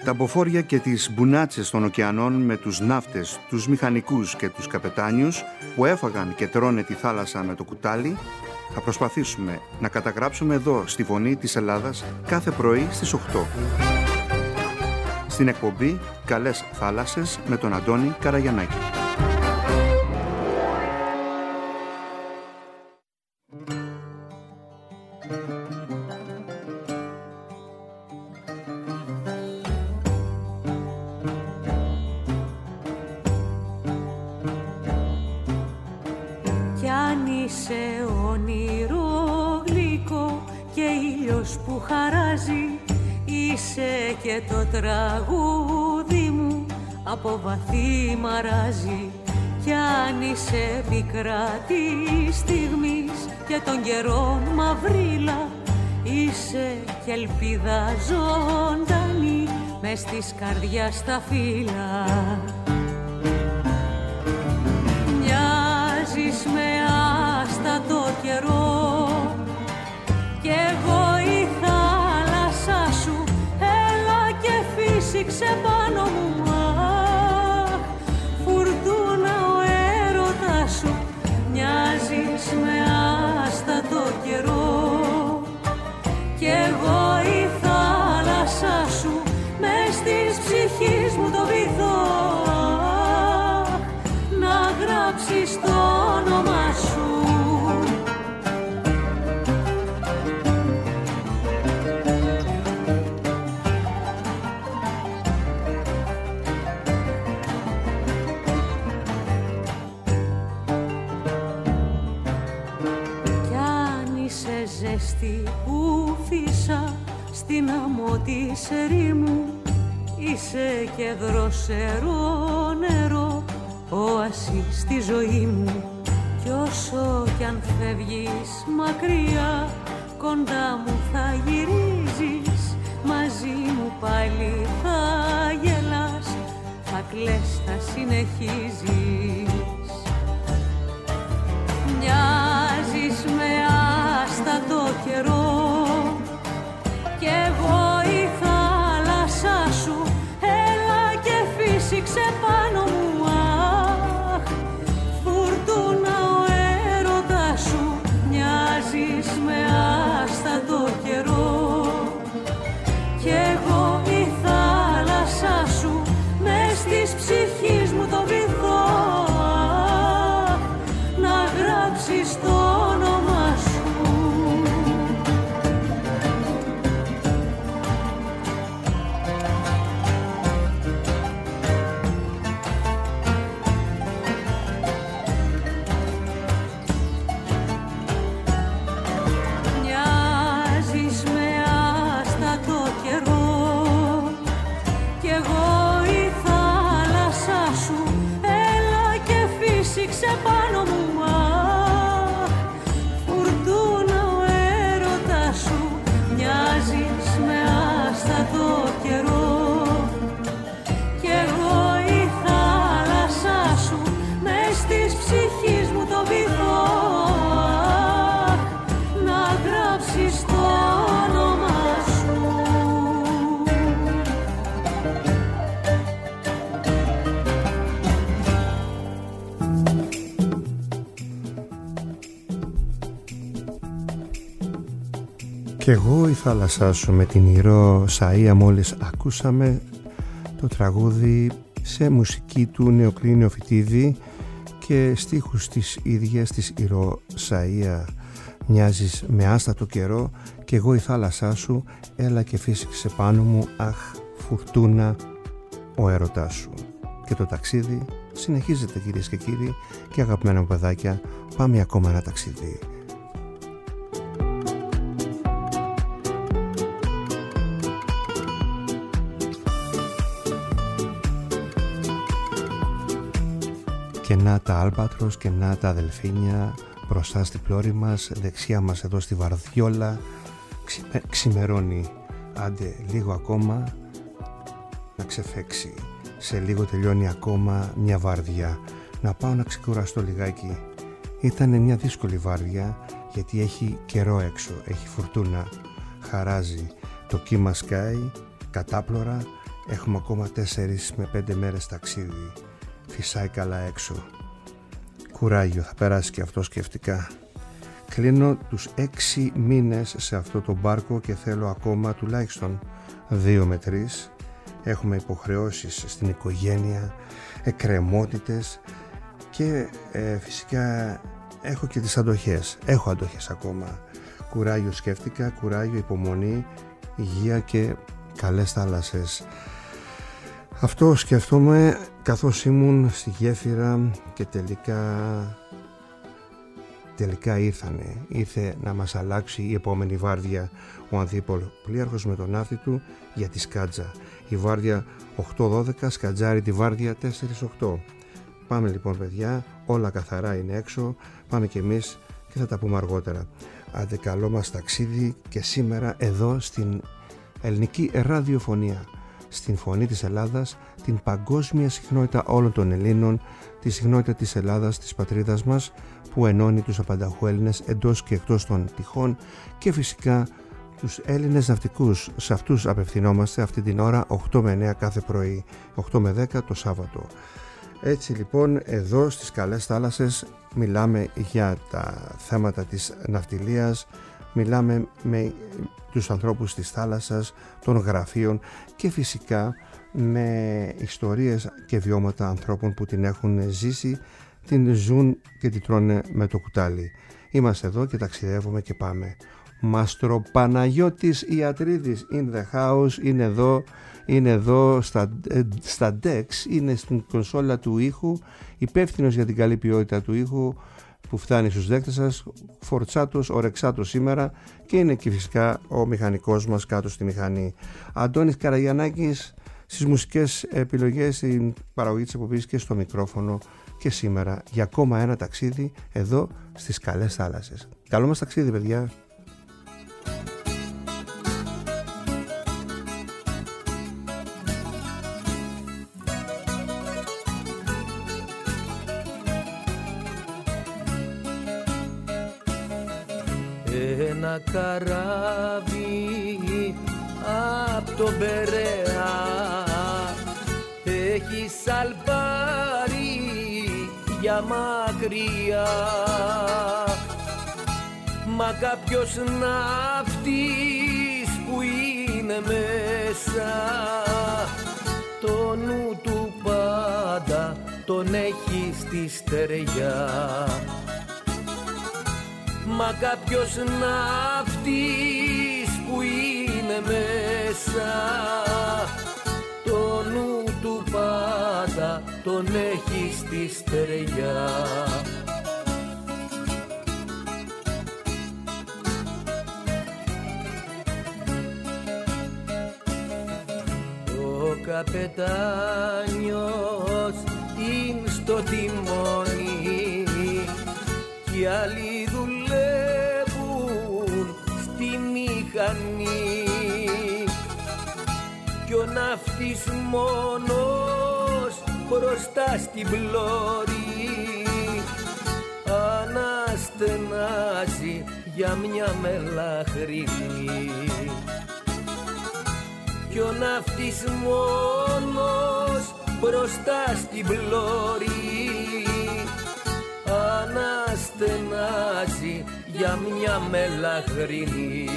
Τα μποφόρια και τις μπουνάτσες των ωκεανών με τους ναύτες, τους μηχανικούς και τους καπετάνιους που έφαγαν και τρώνε τη θάλασσα με το κουτάλι, θα προσπαθήσουμε να καταγράψουμε εδώ στη Φωνή της Ελλάδας κάθε πρωί στις 8. Στην εκπομπή «Καλές θάλασσες» με τον Αντώνη Καραγιαννάκη. Κι αν είσαι όνειρο γλυκό και ήλιος που χαράζει, είσαι και το τραγούδι μου από βαθύ μαράζι. Κι αν είσαι πικρά της στιγμής και των καιρών μαυρίλα, είσαι κι ελπίδα ζωντανή μες της καρδιάς τα φύλλα. Μοιάζεις με άστατο καιρό κι εγώ η θάλασσά σου, έλα και φύσηξε πάνω μου. Αχ, φουρτούνα ο έρωτας σου. Μοιάζεις με άστατο καιρό κι εγώ η θάλασσά σου, μες της ψυχής μου το βυθό, να γράψεις το όνομα σου. Ζέστη που φύσα στην άμμο της ερήμου, είσαι και δροσερό νερό, όαση στη ζωή μου. Κι όσο κι αν φεύγεις μακριά, κοντά μου θα γυρίζεις, μαζί μου πάλι θα γελάς, θα κλαις, θα συνεχίζεις. Μοιάζεις με άστατο καιρό κι εγώ η θάλασσά σου, έλα και φύσηξε πάνω μου. Αχ, φουρτούνα ο έρωτας σου. Μοιάζεις με άστατο καιρό κι εγώ η θάλασσά σου, μες της ψυχής μου το βυθό, να γράψεις το όνομα σου. Μοιάζεις με άστατο καιρό κι εγώ η θάλασσά σου, έλα και φύσηξε πάνω μου. Φουρτούνα ο έρωτας σου. Μοιάζεις με άστατο καιρό κι εγώ η θάλασσά σου, μες της ψυχής μου το βυθό, να γράψεις το όνομα σου. Κι εγώ η θάλασσά σου με την Ηρώ Σαΐα μόλις ακούσαμε το τραγούδι σε μουσική του Νεοκλή Φοιτίδη και στίχους της ίδιας της Ηρώ Σαΐα. Μοιάζεις με άστατο καιρό κι εγώ η θάλασσά σου, έλα και φύσηξε πάνω μου. Αχ, φουρτούνα ο έρωτάς σου. Και το ταξίδι συνεχίζεται, κυρίες και κύριοι, και αγαπημένα μου παιδάκια, πάμε ακόμα ένα ταξίδι. Και να τα άλπατρος και να τα αδελφίνια μπροστά στη πλώρη μας, δεξιά μας εδώ στη Βαρδιόλα. Ξημερώνει, άντε λίγο ακόμα να ξεφέξει. Σε λίγο τελειώνει ακόμα μια βάρδια. Να πάω να ξεκουραστώ λιγάκι. Ήταν μια δύσκολη βάρδια γιατί έχει καιρό έξω, έχει φουρτούνα, χαράζει, το κύμα σκάει κατάπλωρα, Έχουμε ακόμα 4 με 5 μέρες ταξίδι. Φυσάει καλά έξω. Κουράγιο, θα περάσει και αυτό σκεφτικά. Κλείνω τους 6 μήνες σε αυτό το μπάρκο και θέλω ακόμα τουλάχιστον 2 με 3. Έχουμε υποχρεώσεις στην οικογένεια, εκκρεμότητες και φυσικά έχω και τις αντοχές. Έχω αντοχές ακόμα. Κουράγιο σκέφτηκα, κουράγιο, υπομονή, υγεία και καλές θάλασσες. Αυτό σκεφτόμαι καθώς ήμουν στη γέφυρα και τελικά ήρθε να μας αλλάξει η επόμενη βάρδια ο Ανθίπολ-Πλοίαρχος με τον ναύτη του για τη Σκάτζα. Η βάρδια 8-12 σκατζάρει τη βάρδια 4-8. Πάμε λοιπόν παιδιά, όλα καθαρά είναι έξω, πάμε κι εμείς και θα τα πούμε αργότερα. Άντε καλό μας ταξίδι και σήμερα εδώ στην ελληνική ραδιοφωνία, στην Φωνή της Ελλάδας, την παγκόσμια συχνότητα όλων των Ελλήνων, τη συχνότητα της Ελλάδας, της πατρίδας μας, που ενώνει τους απανταχού Έλληνες εντός και εκτός των τυχών και φυσικά τους Έλληνες ναυτικούς. Σε αυτούς απευθυνόμαστε αυτή την ώρα 8 με 9 κάθε πρωί, 8 με 10 το Σάββατο. Έτσι λοιπόν εδώ στις καλές θάλασσες μιλάμε για τα θέματα της ναυτιλίας, μιλάμε με τους ανθρώπους της θάλασσας, των γραφείων και φυσικά με ιστορίες και βιώματα ανθρώπων που την έχουν ζήσει, την ζουν και την τρώνε με το κουτάλι. Είμαστε εδώ και ταξιδεύουμε και πάμε. Μαστροπαναγιώτης Ιατρίδης in the house, είναι εδώ στα DEX, είναι στην κονσόλα του ήχου, υπεύθυνος για την καλή ποιότητα του ήχου που φτάνει στους δέκτες σας, φορτσάτος, ορεξάτος σήμερα, και είναι και φυσικά ο μηχανικός μας κάτω στη μηχανή. Αντώνης Καραγιαννάκης στις μουσικές επιλογές, στην παραγωγή της εκπομπής και στο μικρόφωνο, και σήμερα για ακόμα ένα ταξίδι εδώ στις καλές θάλασσες. Καλό μας ταξίδι παιδιά! Ένα καράβι απ' τον Περαία έχει σαλπάρει για μακριά, μα κάποιος ναύτης που είναι μέσα το νου του πάντα τον έχει στη στεριά. Μα κάποιος ναύτης που είναι μέσα το νου του πάντα τον έχει στη στεριά. Ο καπετάνιος είναι στο τιμόνι κι οι άλλοι δουλεύουν στη μηχανή κι ο ναύτης μόνος μπροστά στην πλώρη αναστενάζει για μια μελαχρινή. Κι ο ναύτης μόνος μπροστά στην πλώρη αναστενάζει για μια μελαχρινή.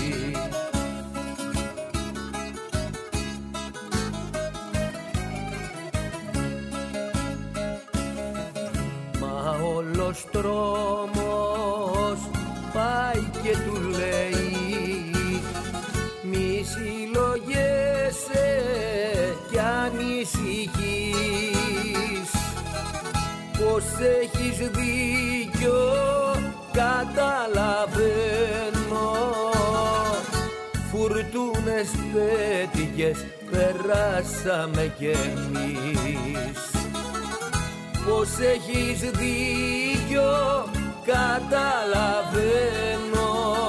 Μα όλος τρόμος πάει και του λέει μη συλλογέσαι κι ανησυχείς, πως έχεις δίκιο καταλαβαίνω, φουρτούνες τέτοιες περάσαμε κι εμείς. Πως έχεις δίκιο καταλαβαίνω,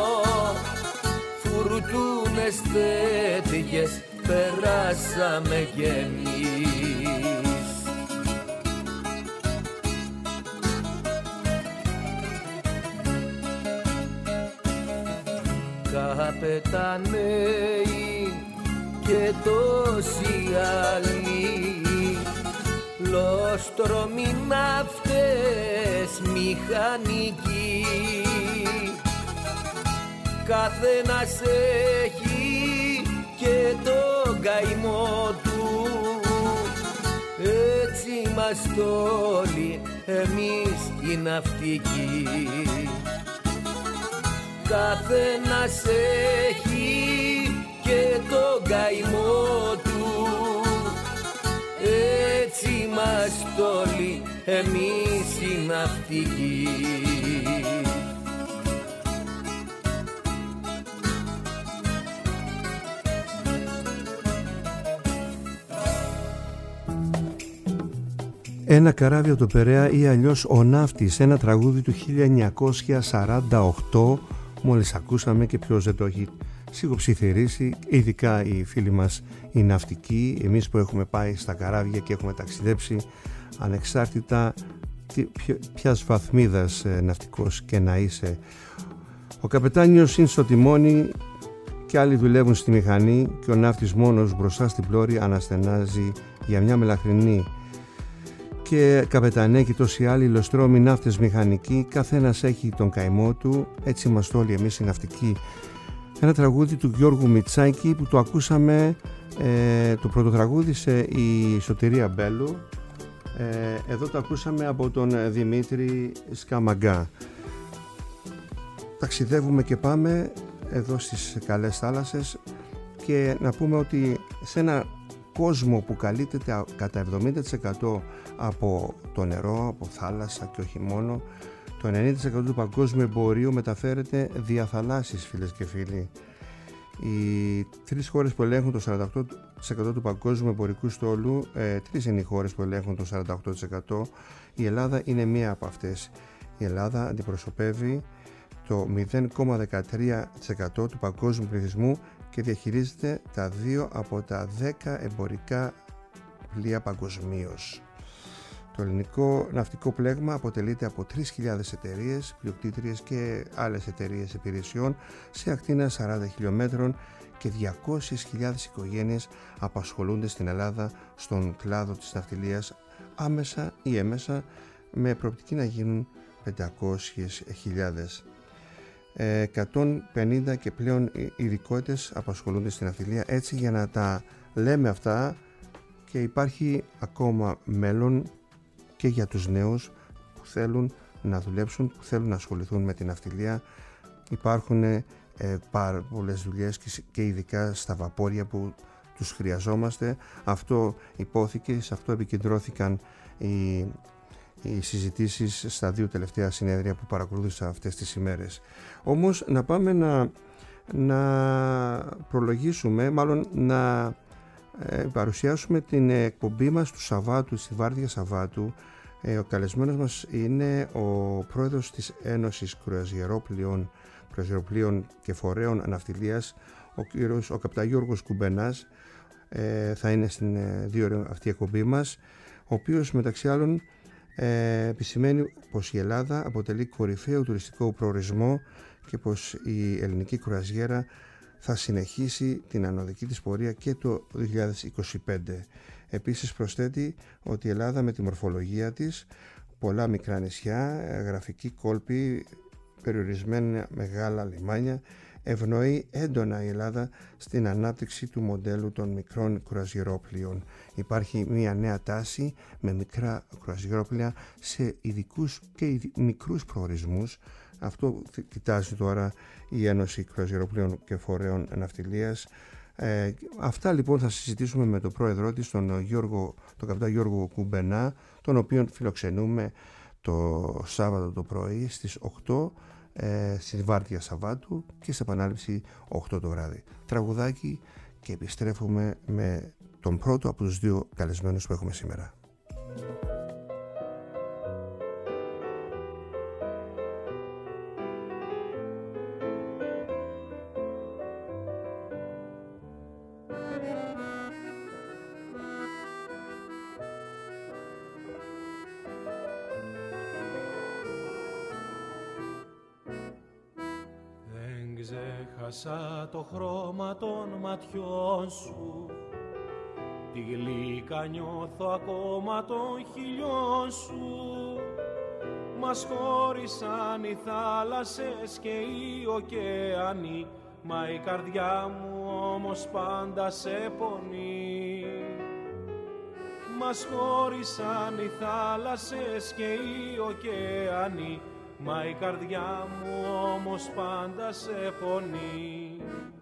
φουρτούνες τέτοιες περάσαμε κι εμείς. Καπεταναίοι και τόσοι άλλοι, λόστρομοι ναύτες μηχανικοί. Καθένας έχει και τον καημό του, έτσι είμαστε όλοι εμείς οι ναυτικοί. Καθένας έχει και τον καημό του, έτσι είμαστε όλοι εμείς οι ναυτικοί. Ένα καράβι από το Περαία ή αλλιώς ο Ναύτης, ένα τραγούδι του 1948, μόλις ακούσαμε, και ποιος δεν το έχει σιγοψιθυρίσει, ειδικά οι φίλοι μας οι ναυτικοί, εμείς που έχουμε πάει στα καράβια και έχουμε ταξιδέψει, ανεξάρτητα ποιας βαθμίδας ναυτικός και να είσαι. Ο καπετάνιος είναι στο τιμόνι και άλλοι δουλεύουν στη μηχανή και ο ναύτης μόνος μπροστά στην πλώρη αναστενάζει για μια μελαχρινή. Και καπετανέ και τόσοι άλλοι λοστρόμοι ναύτες μηχανικοί, καθένας έχει τον καημό του, έτσι είμαστε όλοι εμείς οι ναυτικοί. Ένα τραγούδι του Γιώργου Μητσάκη που το ακούσαμε, το πρωτοτραγούδισε η Σωτηρία Μπέλου, εδώ το ακούσαμε από τον Δημήτρη Σκαμαγκά. Ταξιδεύουμε και πάμε εδώ στις καλές θάλασσες και να πούμε ότι σε ένα κόσμο που καλύπτεται κατά 70% από το νερό, από θάλασσα και όχι μόνο, το 90% του παγκόσμιου εμπορίου μεταφέρεται δια θαλάσσης, φίλες και φίλοι. Οι τρεις χώρες που ελέγχουν το 48% του παγκόσμιου εμπορικού στόλου, τρεις είναι οι χώρες που ελέγχουν το 48%. Η Ελλάδα είναι μία από αυτές. Η Ελλάδα αντιπροσωπεύει το 0,13% του παγκόσμιου πληθυσμού και διαχειρίζεται τα 2 από τα 10 εμπορικά πλοία παγκοσμίως. Το ελληνικό ναυτικό πλέγμα αποτελείται από 3.000 εταιρείες, πλειοκτήτριες και άλλες εταιρείες υπηρεσιών σε ακτίνα 40 χιλιόμετρων και 200.000 οικογένειες απασχολούνται στην Ελλάδα στον κλάδο της ναυτιλίας άμεσα ή έμεσα, με προοπτική να γίνουν 500.000. 150 και πλέον ειδικότητες απασχολούνται στην ναυτιλία, έτσι για να τα λέμε αυτά, και υπάρχει ακόμα μέλλον και για τους νέους που θέλουν να δουλέψουν, που θέλουν να ασχοληθούν με την ναυτιλία. Υπάρχουν πάρα πολλές δουλειές και ειδικά στα βαπόρια που τους χρειαζόμαστε. Αυτό υπόθηκε, σε αυτό επικεντρώθηκαν οι συζητήσεις στα 2 τελευταία συνέδρια που παρακολούθησα αυτές τις ημέρες. Όμως να πάμε να προλογίσουμε, μάλλον να παρουσιάσουμε την εκπομπή μας του Σαββάτου, στη Βάρδια Σαββάτου. Ο καλεσμένος μας είναι ο πρόεδρος της Ένωσης Κρουαζιεροπλοίων και Φορέων Ναυτιλίας, ο καπετάν Γιώργος Κουμπενάς. Θα είναι στην 2 ώρες αυτή η εκπομπή μας, ο οποίος μεταξύ άλλων επισημαίνει πως η Ελλάδα αποτελεί κορυφαίο τουριστικό προορισμό και πως η ελληνική κρουαζιέρα θα συνεχίσει την ανωδική της πορεία και το 2025. Επίσης προσθέτει ότι η Ελλάδα, με τη μορφολογία της, πολλά μικρά νησιά, γραφική κόλπη, περιορισμένα μεγάλα λιμάνια, ευνοεί έντονα η Ελλάδα στην ανάπτυξη του μοντέλου των μικρών κρουαζιερόπλοιων. Υπάρχει μια νέα τάση με μικρά κρουαζιερόπλοια σε ειδικούς και μικρούς προορισμούς. Αυτό κοιτάζει τώρα η Ένωση Κρουαζιεροπλοίων και Φορέων Ναυτιλίας. Αυτά λοιπόν θα συζητήσουμε με τον πρόεδρό της, τον καπετάν Γιώργο Κουμπενά, τον οποίον φιλοξενούμε το Σάββατο το πρωί στις 8 στη Βάρδια Σαββάτου και σε επανάληψη 8 το βράδυ. Τραγουδάκι και επιστρέφουμε με τον πρώτο από τους 2 καλεσμένους που έχουμε σήμερα. ξέχασα το χρώμα των ματιών σου, τη γλύκα νιώθω ακόμα των χιλιών σου. Μας χώρισαν οι θάλασσες και οι ωκεανοί, μα η καρδιά μου όμως πάντα σε πονεί. Μας χώρισαν οι θάλασσες και οι ωκεανοί, μα η καρδιά μου όμως πάντα σε πονεί.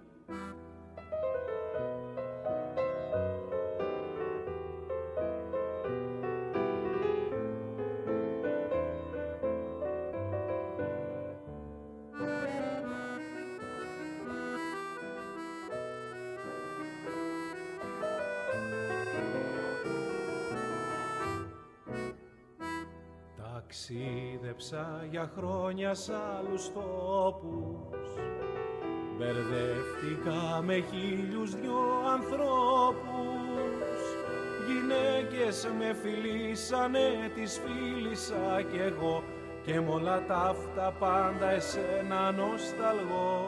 Ταξίδεψα για χρόνια σ' άλλους τόπους, μπερδεύτηκα με 1002 ανθρώπους. Γυναίκες με φιλήσανε, τις φίλησα κι εγώ, και μ' όλα ταύτα πάντα εσένα νοσταλγώ.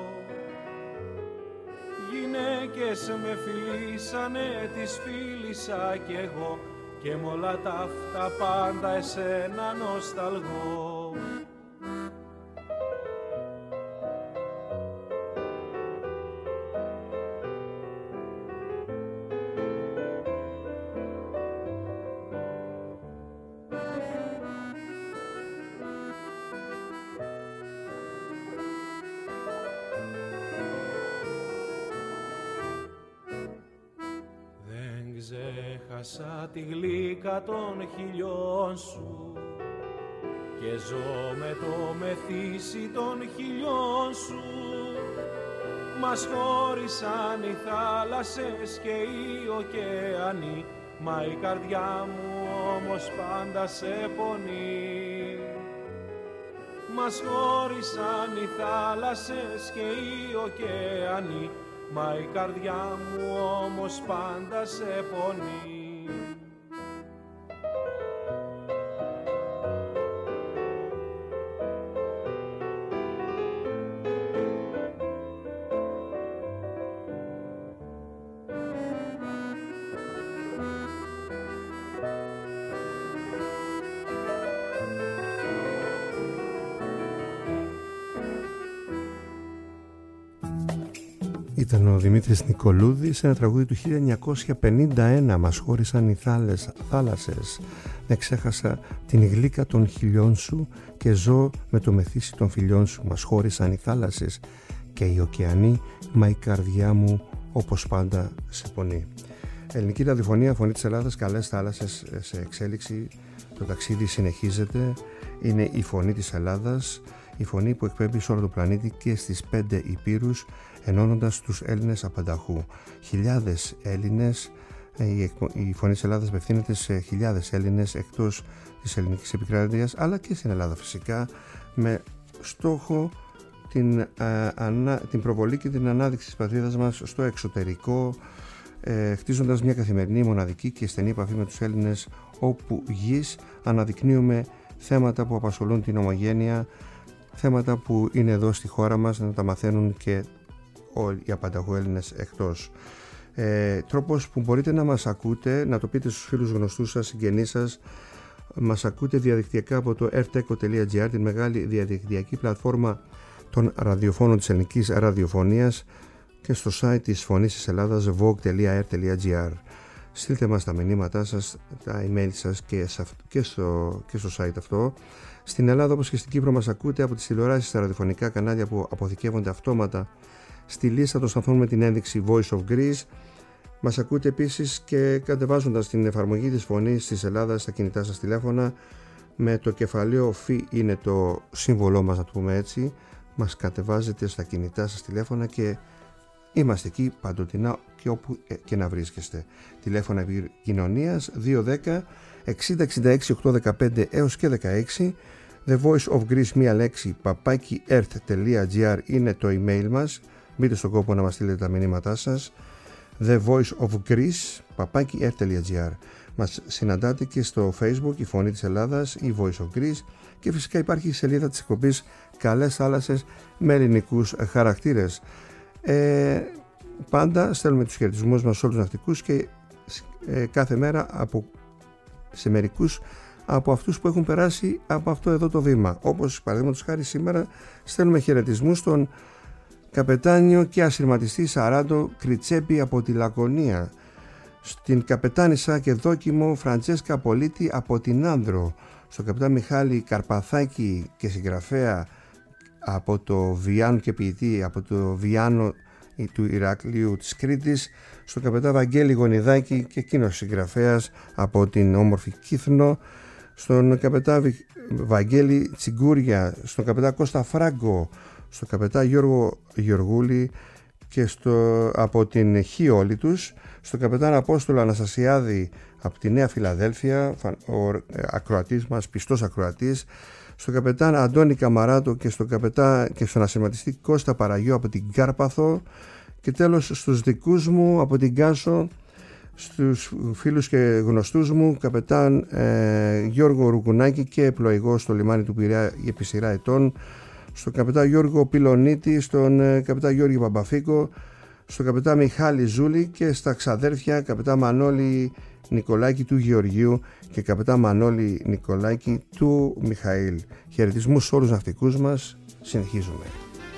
Γυναίκες με φιλήσανε, τις φίλησα κι εγώ, και μ' όλα ταύτα πάντα εσένα νοσταλγώ. Ξέχασα τη γλύκα των χιλιών σου και ζω με το μεθύσι των χιλιών σου. Μας χώρισαν οι θάλασσες και οι ωκεανοί, μα η καρδιά μου όμως πάντα σε πονεί. Μας χώρισαν οι θάλασσες και οι ωκεανοί, μα η καρδιά μου όμως πάντα σε πονεί. Ήταν ο Δημήτρης Νικολούδης σε ένα τραγούδι του 1951. Μας χώρισαν οι θάλασσες, δεν ξέχασα την γλύκα των χιλιών σου και ζω με το μεθύσι των φιλιών σου. Μας χώρισαν οι θάλασσες και οι ωκεανοί, μα η καρδιά μου όπως πάντα σε πονεί. Ελληνική ραδιοφωνία, Φωνή της Ελλάδας, καλές θάλασσες σε εξέλιξη. Το ταξίδι συνεχίζεται. Είναι η Φωνή της Ελλάδας, η φωνή που εκπέμπει σε όλο το πλανήτη και στις 5 υπήρους, ενώνοντας τους Έλληνες απανταχού. Χιλιάδες Έλληνες, η Φωνή της Ελλάδας απευθύνεται σε χιλιάδες Έλληνες εκτός της ελληνικής επικράτειας, αλλά και στην Ελλάδα φυσικά, με στόχο την προβολή και την ανάδειξη της πατρίδας μας στο εξωτερικό, χτίζοντας μια καθημερινή, μοναδική και στενή επαφή με τους Έλληνες όπου γης. Αναδεικνύουμε θέματα που απασχολούν την ομογένεια, θέματα που είναι εδώ στη χώρα μας, να τα μαθαίνουν και όλοι οι απανταχού Έλληνες εκτός. Τρόπος που μπορείτε να μας ακούτε, να το πείτε στους φίλους γνωστούς σας, συγγενείς σας. Μας ακούτε διαδικτυακά από το rteco.gr, την μεγάλη διαδικτυακή πλατφόρμα των ραδιοφώνων της ελληνικής ραδιοφωνίας, και στο site της Φωνής της Ελλάδας, vogue.r.gr. Στείλτε μας τα μηνύματά σας, τα email σας και στο site αυτό. Στην Ελλάδα, όπως και στην Κύπρο, μας ακούτε από τις τηλεοράσεις, στα ραδιοφωνικά κανάλια που αποθηκεύονται αυτόματα στη λίστα των σταθμών με την ένδειξη Voice of Greece. Μας ακούτε επίσης και κατεβάζοντας την εφαρμογή της Φωνής της Ελλάδας στα κινητά σας τηλέφωνα. Με το κεφαλαίο FI είναι το σύμβολό μας, να το πούμε έτσι. Μας κατεβάζετε στα κινητά σας τηλέφωνα και είμαστε εκεί παντοτινά και όπου και να βρίσκεστε. Τηλέφωνα επικοινωνίας 210 60 66 815 έως και 16. The Voice of Greece, μία λέξη, @earth.gr είναι το email μας. Μπείτε στον κόπο να μας στείλετε τα μηνύματά σας. The Voice of Greece, @earth.gr. Μας συναντάτε και στο Facebook, η Φωνή της Ελλάδας, η Voice of Greece, και φυσικά υπάρχει η σελίδα της εκπομπής καλές θάλασσες με ελληνικούς χαρακτήρες. Πάντα στέλνουμε τους χαιρετισμούς μας σε όλους τους ναυτικούς και κάθε μέρα σε μερικούς από αυτούς που έχουν περάσει από αυτό εδώ το βήμα. Όπως παραδείγματος χάρη σήμερα στέλνουμε χαιρετισμούς στον καπετάνιο και ασυρματιστή Σαράντο Κριτσέπη από τη Λακωνία, στην καπετάνισσα και δόκιμο Φραντσέσκα Πολίτη από την Άνδρο, στον καπετάν Μιχάλη Καρπαθάκη και συγγραφέα από το Βιάνο και ποιητή από το Βιάνο του Ηρακλείου της Κρήτης, στον καπετάν Βαγγέλη Γονιδάκη και εκείνος συγγραφέας από την όμορφη Κύθνο, στον καπετάν Βαγγέλη Τσιγκούρια, στον καπετάν Κώστα Φράγκο, στον καπετάν Γιώργο Γεωργούλη και από την Χιόλη τους, στον καπετάν Απόστολο Αναστασιάδη από τη Νέα Φιλαδέλφια, ο ακροατής μας, πιστός ακροατής, στον καπετάν Αντώνη Καμαράτο και στον ασυρματιστή Κώστα Παραγιώ από την Κάρπαθο, και τέλος στους δικούς μου από την Κάσο, στους φίλους και γνωστούς μου, καπετάν Γιώργο Ρουκουνάκη και πλοηγό στο λιμάνι του Πειραιά επί σειρά ετών, στον καπετάν Γιώργο Πιλονίτη, στον καπετάν Γιώργη Παπαφίκο, στον καπετάν Μιχάλη Ζούλη και στα ξαδέρφια καπετάν Μανώλη Νικολάκη του Γεωργίου και καπετάν Μανώλη Νικολάκη του Μιχαήλ. Χαιρετισμούς σε όλους τους ναυτικούς μας. Συνεχίζουμε.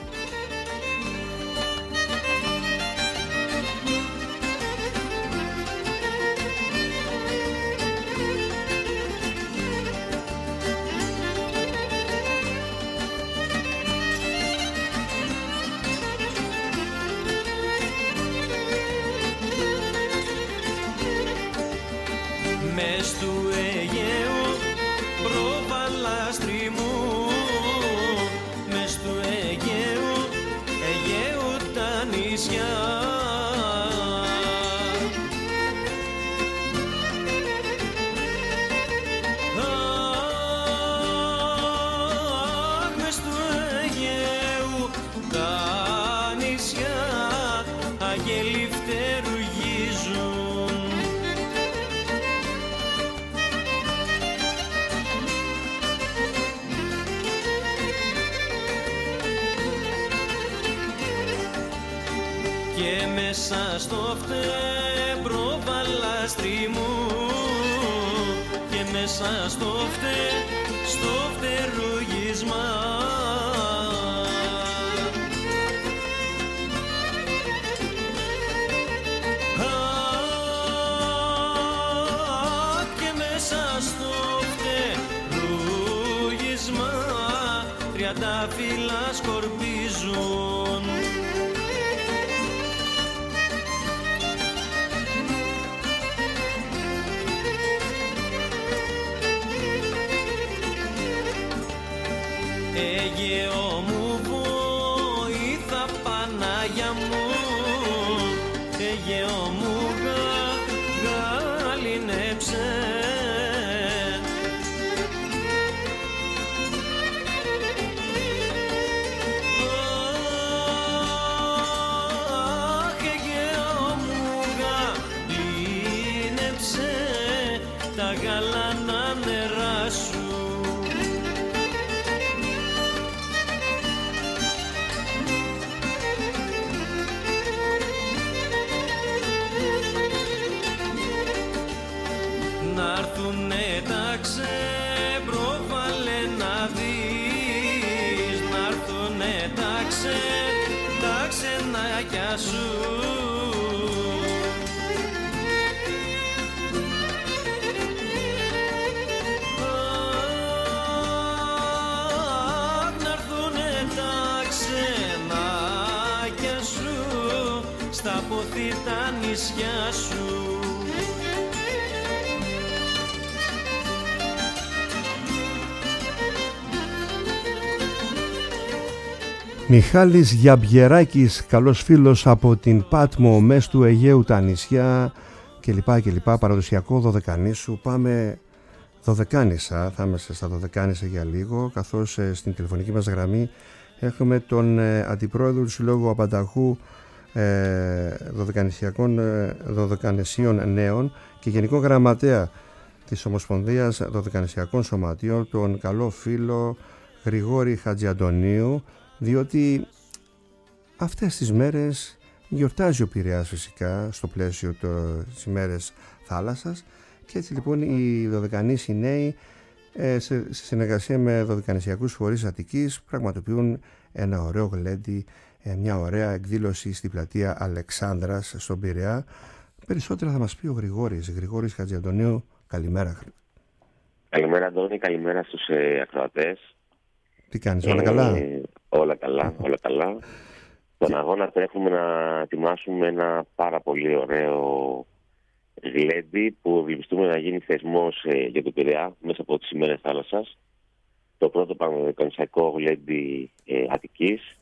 Μιχάλης Γιαμπιεράκης, καλός φίλος από την Πάτμο, μες του Αιγαίου τα νησιά κλπ. Παραδοσιακό Δωδεκανήσου. Πάμε Δωδεκάνησα, θα είμαστε στα Δωδεκάνησα για λίγο, καθώς στην τηλεφωνική μας γραμμή έχουμε τον αντιπρόεδρο του Συλλόγου Απανταχού Δωδεκανησίων Νέων και γενικό γραμματέα της Ομοσπονδίας Δωδεκανησιακών Σωματείων, τον καλό φίλο Γρηγόρη Χατζιαντονίου, διότι αυτές τις μέρες γιορτάζει ο Πειραιάς φυσικά στο πλαίσιο της ημέρες θάλασσας, και έτσι λοιπόν οι Δωδεκανήσιοι νέοι σε συνεργασία με δωδεκανησιακούς φορείς Αττικής πραγματοποιούν ένα ωραίο γλέντι, μια ωραία εκδήλωση στη πλατεία Αλεξάνδρας στον Πειραιά. Περισσότερα θα μας πει ο Γρηγόρης Χατζιαντονίου. Καλημέρα. Καλημέρα Αντώνη, καλημέρα στους ακροατές. Τι κάνεις, όλα καλά? Όλα καλά. Τον αγώνα τρέχουμε να ετοιμάσουμε ένα πάρα πολύ ωραίο γλέντι που ευελπιστούμε να γίνει θεσμός για το Πειραιά μέσα από τις ημέρες θάλασσας. Το πρώτο πανευρωπαϊκό γλέντι Αττικής.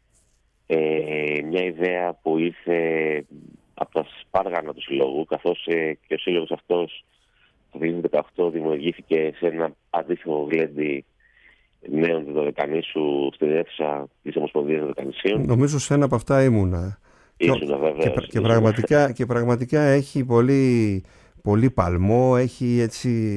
Μια ιδέα που ήρθε από τα σπάργανα του συλλόγου, καθώς και ο σύλλογος αυτός το 2018 δημιουργήθηκε σε ένα αντίστοιχο γλέντι νέων του Δωδεκανήσου στην αίθουσα της Ομοσπονδίας Δωδεκανησίων. Νομίζω σε ένα από αυτά ήμουνα. Και πραγματικά έχει πολύ παλμό, έχει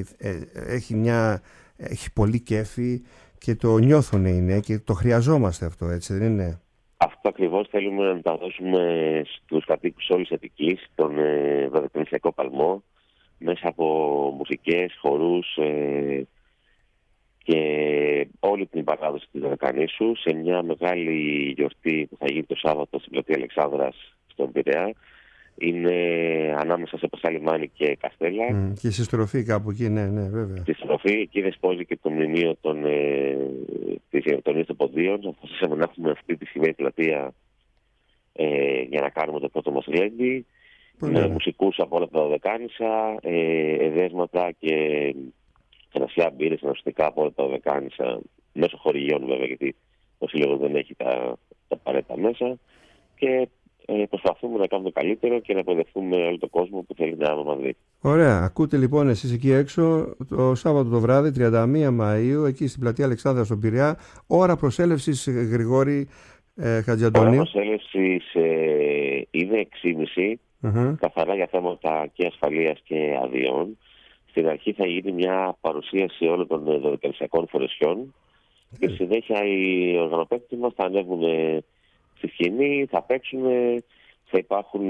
πολύ κέφι και το νιώθουν είναι και το χρειαζόμαστε αυτό, έτσι δεν είναι? Αυτό ακριβώς θέλουμε να τα δώσουμε στους κατοίκους όλης της Αττικής, τον δωδεκανησιακό παλμό, μέσα από μουσικές, χορούς και όλη την παράδοση της Δωδεκανήσου σε μια μεγάλη γιορτή που θα γίνει το Σάββατο στην πλατεία Αλεξάνδρας στον Πειραιά. Είναι ανάμεσα σε Πασαλιμάνι και Καστέλα. Και στη στροφή κάπου εκεί, ναι, βέβαια. Στη στροφή, εκεί δεσπόζει και το μνημείο της Ιεροτονίας των Ποντίων. Αποφασίσαμε να έχουμε αυτή τη σημερινή πλατεία για να κάνουμε το πρώτο μας γλέντι. Με μουσικούς από όλα τα Δωδεκάνησα, εδέσματα και κρασιά, μπύρες, αναψυκτικά από όλα τα Δωδεκάνησα, μέσω χορηγιών βέβαια, γιατί ο σύλλογος δεν έχει τα απαραίτητα μέσα. Και προσπαθούμε να κάνουμε καλύτερο και να αποδεχθούμε όλο τον κόσμο που θέλει να μας δει. Ωραία. Ακούτε λοιπόν εσείς εκεί έξω το Σάββατο το βράδυ, 31 Μαΐου, εκεί στην πλατεία Αλεξάνδρα στον Πειραιά. Ώρα προσέλευσης, Γρηγόρη Χατζιαντονίου? Ώρα προσέλευσης είναι 6.30, καθαρά για θέματα και ασφαλείας και αδειών. Στην αρχή θα γίνει μια παρουσίαση όλων των δωδεκανησιακών φορεσιών και συνέχεια οι οργανοπαίκτες μας θα ανέβουν στη σκηνή, θα παίξουν, θα υπάρχουν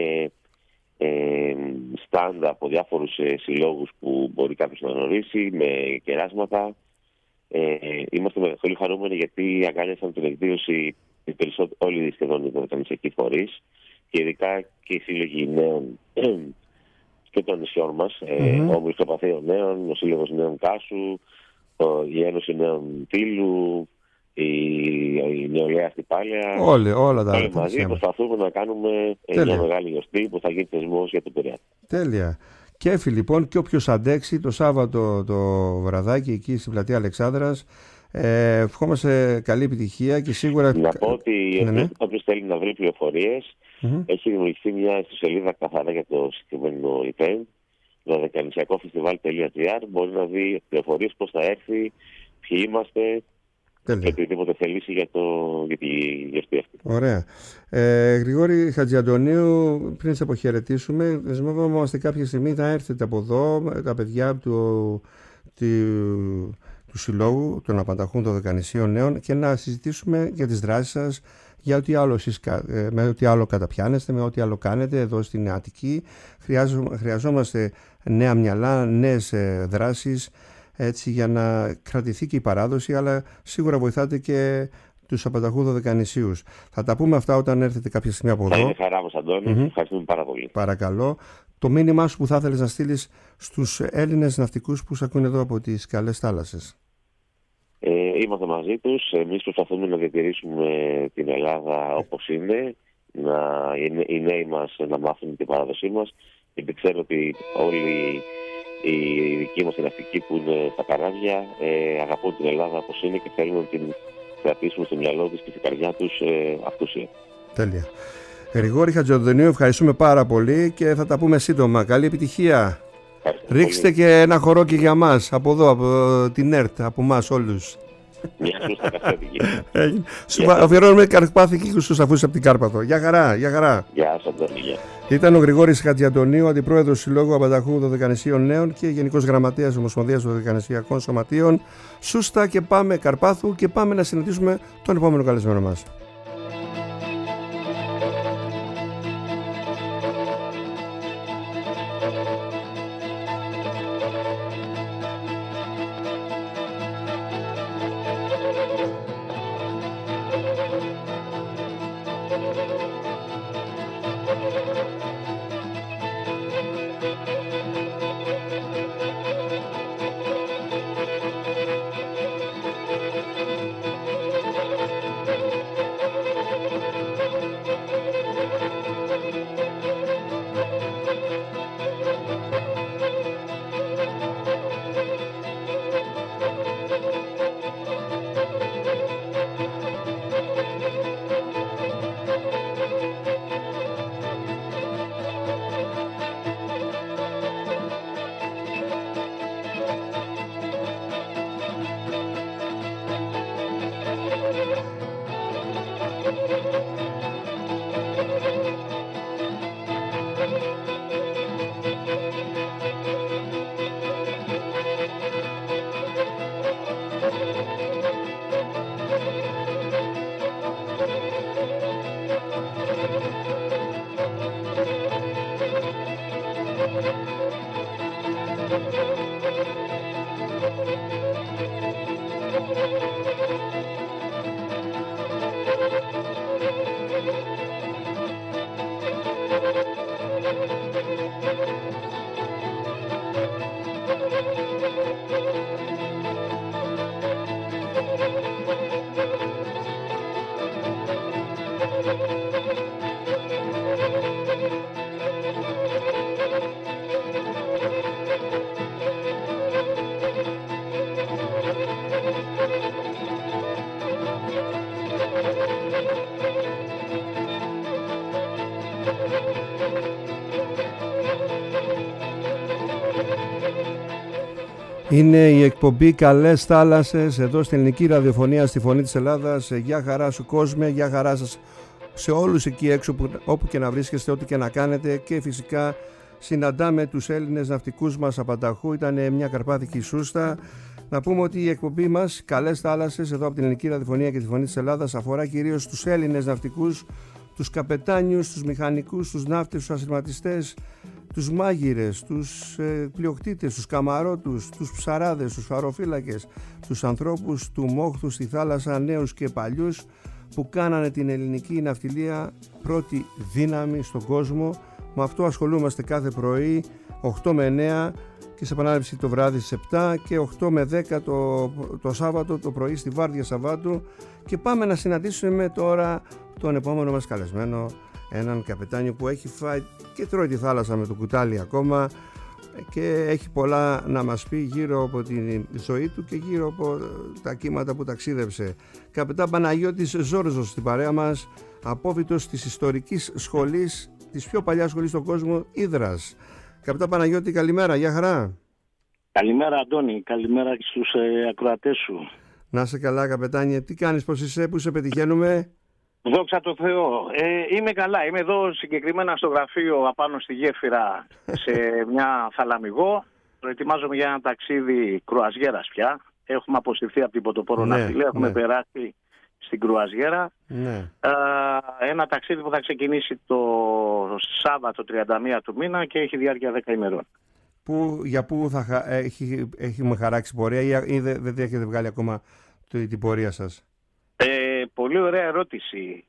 στάντα από διάφορους συλλόγους που μπορεί κάποιος να γνωρίσει, με κεράσματα. Είμαστε πολύ χαρούμενοι γιατί αγκάλιασαν την εκδήλωση όλοι σχεδόν οι δωδεκανησιακοί φορείς και ειδικά και οι σύλλογοι νέων και των νησιών μας, ο Μυστοπαθέων Νέων, ο Σύλλογος Νέων Κάσου, η Ένωση Νέων Τύλου, η Νεολαία Αστυπάλαια. Όλα τα όλοι μαζί προσπαθούμε να κάνουμε μια μεγάλη γιορτή που θα γίνει θεσμός για τον Πειραιά. Τέλεια. Κέφι λοιπόν, και όποιος αντέξει το Σάββατο το βραδάκι εκεί στην πλατεία Αλεξάνδρας, ευχόμαστε καλή επιτυχία και σίγουρα. Να πω ότι όποιος θέλει να βρει πληροφορίες, έχει δημιουργηθεί μια ιστοσελίδα καθαρά για το συγκεκριμένο event, δωδεκανησιακόφεστιβάλ.gr. Μπορεί να δει πληροφορίες, πώς θα έρθει, ποιοι είμαστε και οτιδήποτε θελήσει για τη γιορτή αυτή. Ωραία. Γρηγόρη Χατζιαντονίου, πριν σε αποχαιρετήσουμε, δεσμεύομαστε κάποια στιγμή να έρθετε από εδώ με τα παιδιά του Συλλόγου των Απανταχών Δωδεκανησίων Νέων και να συζητήσουμε για τις δράσεις σας, για ό,τι άλλο με ό,τι άλλο καταπιάνεστε, με ό,τι άλλο κάνετε εδώ στην Αττική. Χρειαζόμαστε νέα μυαλά, νέες δράσεις, έτσι, για να κρατηθεί και η παράδοση, αλλά σίγουρα βοηθάτε και τους Απανταχού Δωδεκανησίους. Θα τα πούμε αυτά όταν έρθετε κάποια στιγμή από εδώ. Θα είναι χαρά μας, Αντώνη. Ευχαριστούμε πάρα πολύ. Παρακαλώ. Το μήνυμά σου που θα ήθελες να στείλεις στους Έλληνες ναυτικούς που σε ακούνε εδώ από τις καλές θάλασσες? Είμαστε μαζί τους. Εμείς προσπαθούμε να διατηρήσουμε την Ελλάδα όπως είναι, οι νέοι μας να μάθουν την παράδοσή μας, γιατί ξέρω ότι όλοι οι δικοί μας ναυτικοί που είναι στα καράβια αγαπούν την Ελλάδα όπως είναι και θέλουν να την κρατήσουμε στο μυαλό τους και στην καρδιά τους αυτούσια. Τέλεια. Γρηγόρη Χατζιαντονίου, ευχαριστούμε πάρα πολύ και θα τα πούμε σύντομα. Καλή επιτυχία. Ευχαριστώ ρίξτε πολύ. Και ένα χορό και για μας από εδώ, από την ΕΡΤ, από μας όλους. Μια σούστα καφέδικη. Αφιερώνουμε καρπάθικη σούστα αφού είσαι από την Κάρπαθο. Γεια χαρά, γεια χαρά. Γεια σας, Αντώνη. Ήταν ο Γρηγόρης Χατζιαντονίου, αντιπρόεδρος Συλλόγου Απανταχού Δωδεκανησίων Νέων και Γενικός Γραμματέας Ομοσπονδίας Δωδεκανησιακών Σωματείων. Σούστα και πάμε Καρπάθου και πάμε να συναντήσουμε τον επόμενο καλεσμένο μας. Είναι η εκπομπή Καλές Θάλασσες εδώ στην ελληνική ραδιοφωνία στη Φωνή της Ελλάδας. Γεια χαρά σου κόσμε, γεια χαρά σας σε όλους εκεί έξω όπου και να βρίσκεστε, ό,τι και να κάνετε, και φυσικά συναντάμε τους Έλληνες ναυτικούς μας απανταχού. Ήταν μια καρπάθικη σούστα. Να πούμε ότι η εκπομπή μας Καλές Θάλασσες εδώ από την ελληνική ραδιοφωνία και τη Φωνή της Ελλάδας αφορά κυρίως τους Έλληνες ναυτικούς, τους καπετάνιους, τους μηχανικούς, τους ναύτες, τους ασυρματιστές, τους μάγειρες, τους πλειοκτήτες, τους καμαρώτους, τους ψαράδες, τους φαροφύλακες, τους ανθρώπους του μόχθου στη θάλασσα, νέους και παλιούς, που κάνανε την ελληνική ναυτιλία πρώτη δύναμη στον κόσμο. Με αυτό ασχολούμαστε κάθε πρωί 8 με 9 και σε επανάληψη το βράδυ στις 7 και 8 με 10 το Σάββατο το πρωί στη Βάρδια Σαββάτου. Και πάμε να συναντήσουμε τώρα τον επόμενο μας καλεσμένο, έναν καπετάνιο που έχει φάει και τρώει τη θάλασσα με το κουτάλι ακόμα και έχει πολλά να μας πει γύρω από τη ζωή του και γύρω από τα κύματα που ταξίδεψε. Καπετάν Παναγιώτης Ζόρζος στην παρέα μας, απόφοιτος της ιστορικής σχολής, της πιο παλιάς σχολής στον κόσμο, Ύδρας. Καπετάν Παναγιώτη, καλημέρα, γεια χαρά. Καλημέρα Αντώνη, καλημέρα και στους ακροατές σου. Να είσαι καλά καπετάνιε, τι κάνεις, πώς είσαι, πού σε πετυχαίνουμε? Δόξα τω Θεώ. Είμαι καλά. Είμαι εδώ συγκεκριμένα στο γραφείο απάνω στη γέφυρα σε μια θαλαμιγό. Προετοιμάζομαι για ένα ταξίδι κρουαζιέρας πια. Έχουμε αποσυρθεί από την πρωτοπόρο ναυτιλία. Έχουμε περάσει στην κρουαζιέρα. Ναι. Ένα ταξίδι που θα ξεκινήσει το Σάββατο 31 του μήνα και έχει διάρκεια 10 ημερών. Για πού θα έχουμε χαράξει πορεία ή δεν έχετε βγάλει ακόμα την πορεία σας? Πολύ ωραία ερώτηση.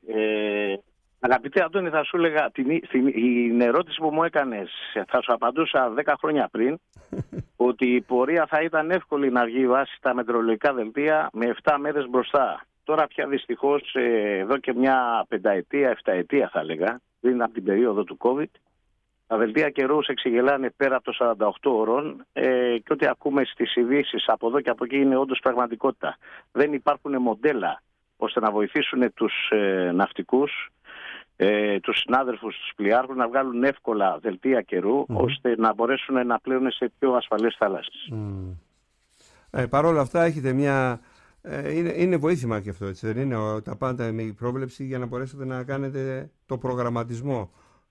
Αγαπητέ Αντώνη, θα σου έλεγα την ερώτηση που μου έκανες, θα σου απαντούσα 10 χρόνια πριν ότι η πορεία θα ήταν εύκολη να βγει βάσει τα μετεωρολογικά δελτία με 7 μέρες μπροστά. Τώρα πια δυστυχώς εδώ και μια 5ετία θα έλεγα, πριν από την περίοδο του COVID, τα δελτία καιρού εξεγελάνε πέρα από το 48 ώρων και ό,τι ακούμε στις ειδήσεις από εδώ και από εκεί είναι όντως πραγματικότητα. Δεν υπάρχουν μοντέλα ώστε να βοηθήσουν τους ναυτικούς, τους συνάδελφους, τους πλοιάρχους να βγάλουν εύκολα δελτία καιρού ώστε να μπορέσουν να πλέουν σε πιο ασφαλές θάλασσες. Παρ' όλα αυτά έχετε μια είναι βοήθημα και αυτό, έτσι δεν είναι? Τα πάντα με η πρόβλεψη για να μπορέσετε να κάνετε το προγραμματισμό.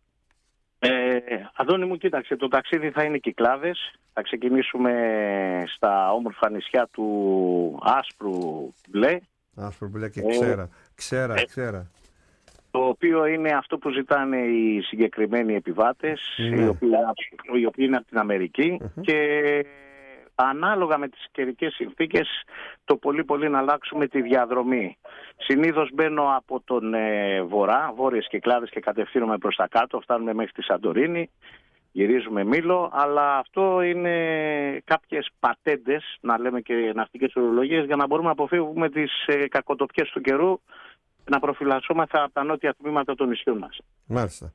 Αντώνη μου, κοίταξε, το ταξίδι θα είναι Κυκλάδες. Θα ξεκινήσουμε στα όμορφα νησιά του Άσπρου Μπλε. Άσπρου Μπλε και Ξέρα. Το οποίο είναι αυτό που ζητάνε οι συγκεκριμένοι επιβάτες, οι οποίοι είναι από την Αμερική και ανάλογα με τις καιρικές συνθήκες το πολύ να αλλάξουμε τη διαδρομή. Συνήθως μπαίνω από τον βόρειες Κυκλάδες και κατευθύνομαι προς τα κάτω, φτάνουμε μέχρι τη Σαντορίνη, γυρίζουμε Μήλο, αλλά αυτό είναι κάποιες πατέντες, να λέμε και ναυτικές ορολογίες, για να μπορούμε να αποφύγουμε τις κακοτοπιές του καιρού, να προφυλασσόμαστε από τα νότια τμήματα των νησιών μας. Μάλιστα.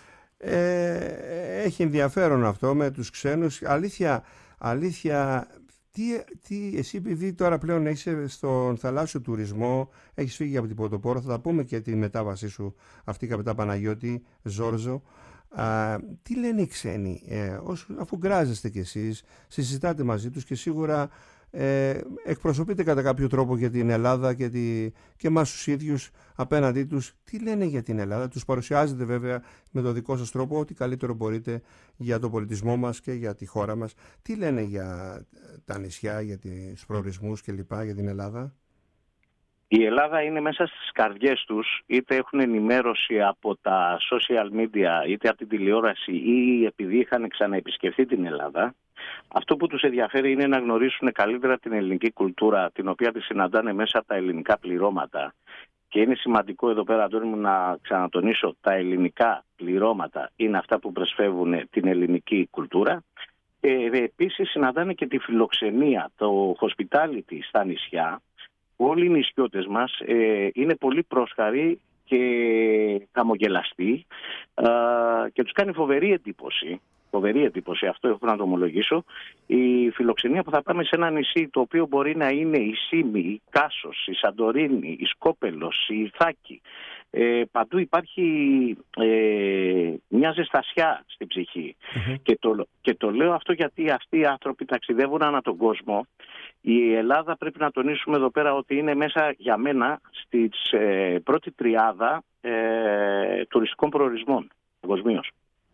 Έχει ενδιαφέρον αυτό με τους ξένους. Αλήθεια, εσύ επειδή τώρα πλέον έχεις στον θαλάσσιο τουρισμό, έχεις φύγει από την Πρωτοπόρο, θα τα πούμε και τη μετάβασή σου αυτή καπετά Παναγιώτη, Ζόρζο. Τι λένε οι ξένοι, αφού γκράζεστε κι εσείς, συζητάτε μαζί τους και σίγουρα εκπροσωπείτε κατά κάποιο τρόπο για την Ελλάδα και εμάς τους ίδιους απέναντί τους. Τι λένε για την Ελλάδα? Τους παρουσιάζετε βέβαια με το δικό σας τρόπο ό,τι καλύτερο μπορείτε για τον πολιτισμό μας και για τη χώρα μας. Τι λένε για τα νησιά, για τους προορισμούς κλπ, για την Ελλάδα? Η Ελλάδα είναι μέσα στις καρδιές τους, είτε έχουν ενημέρωση από τα social media, είτε από την τηλεόραση ή επειδή είχαν ξαναεπισκεφθεί την Ελλάδα. Αυτό που τους ενδιαφέρει είναι να γνωρίσουν καλύτερα την ελληνική κουλτούρα, την οποία τη συναντάνε μέσα από τα ελληνικά πληρώματα. Και είναι σημαντικό εδώ πέρα, Αντώνη μου, να ξανατονίσω, τα ελληνικά πληρώματα είναι αυτά που προσφεύγουν την ελληνική κουλτούρα. Επίσης συναντάνε και τη φιλοξενία, το hospitality στα νησιά. Όλοι οι νησιώτες μας είναι πολύ πρόσχαροι και χαμογελαστοί και τους κάνει φοβερή εντύπωση, αυτό έχω να το ομολογήσω, η φιλοξενία που θα πάμε σε ένα νησί το οποίο μπορεί να είναι η Σύμη, η Κάσος, η Σαντορίνη, η Σκόπελος, η Ιθάκη. Παντού υπάρχει μια ζεστασιά στην ψυχή. Και το λέω αυτό γιατί αυτοί οι άνθρωποι ταξιδεύουν ανά τον κόσμο. Η Ελλάδα, πρέπει να τονίσουμε εδώ πέρα, ότι είναι μέσα για μένα στη πρώτη τριάδα τουριστικών προορισμών παγκοσμίως.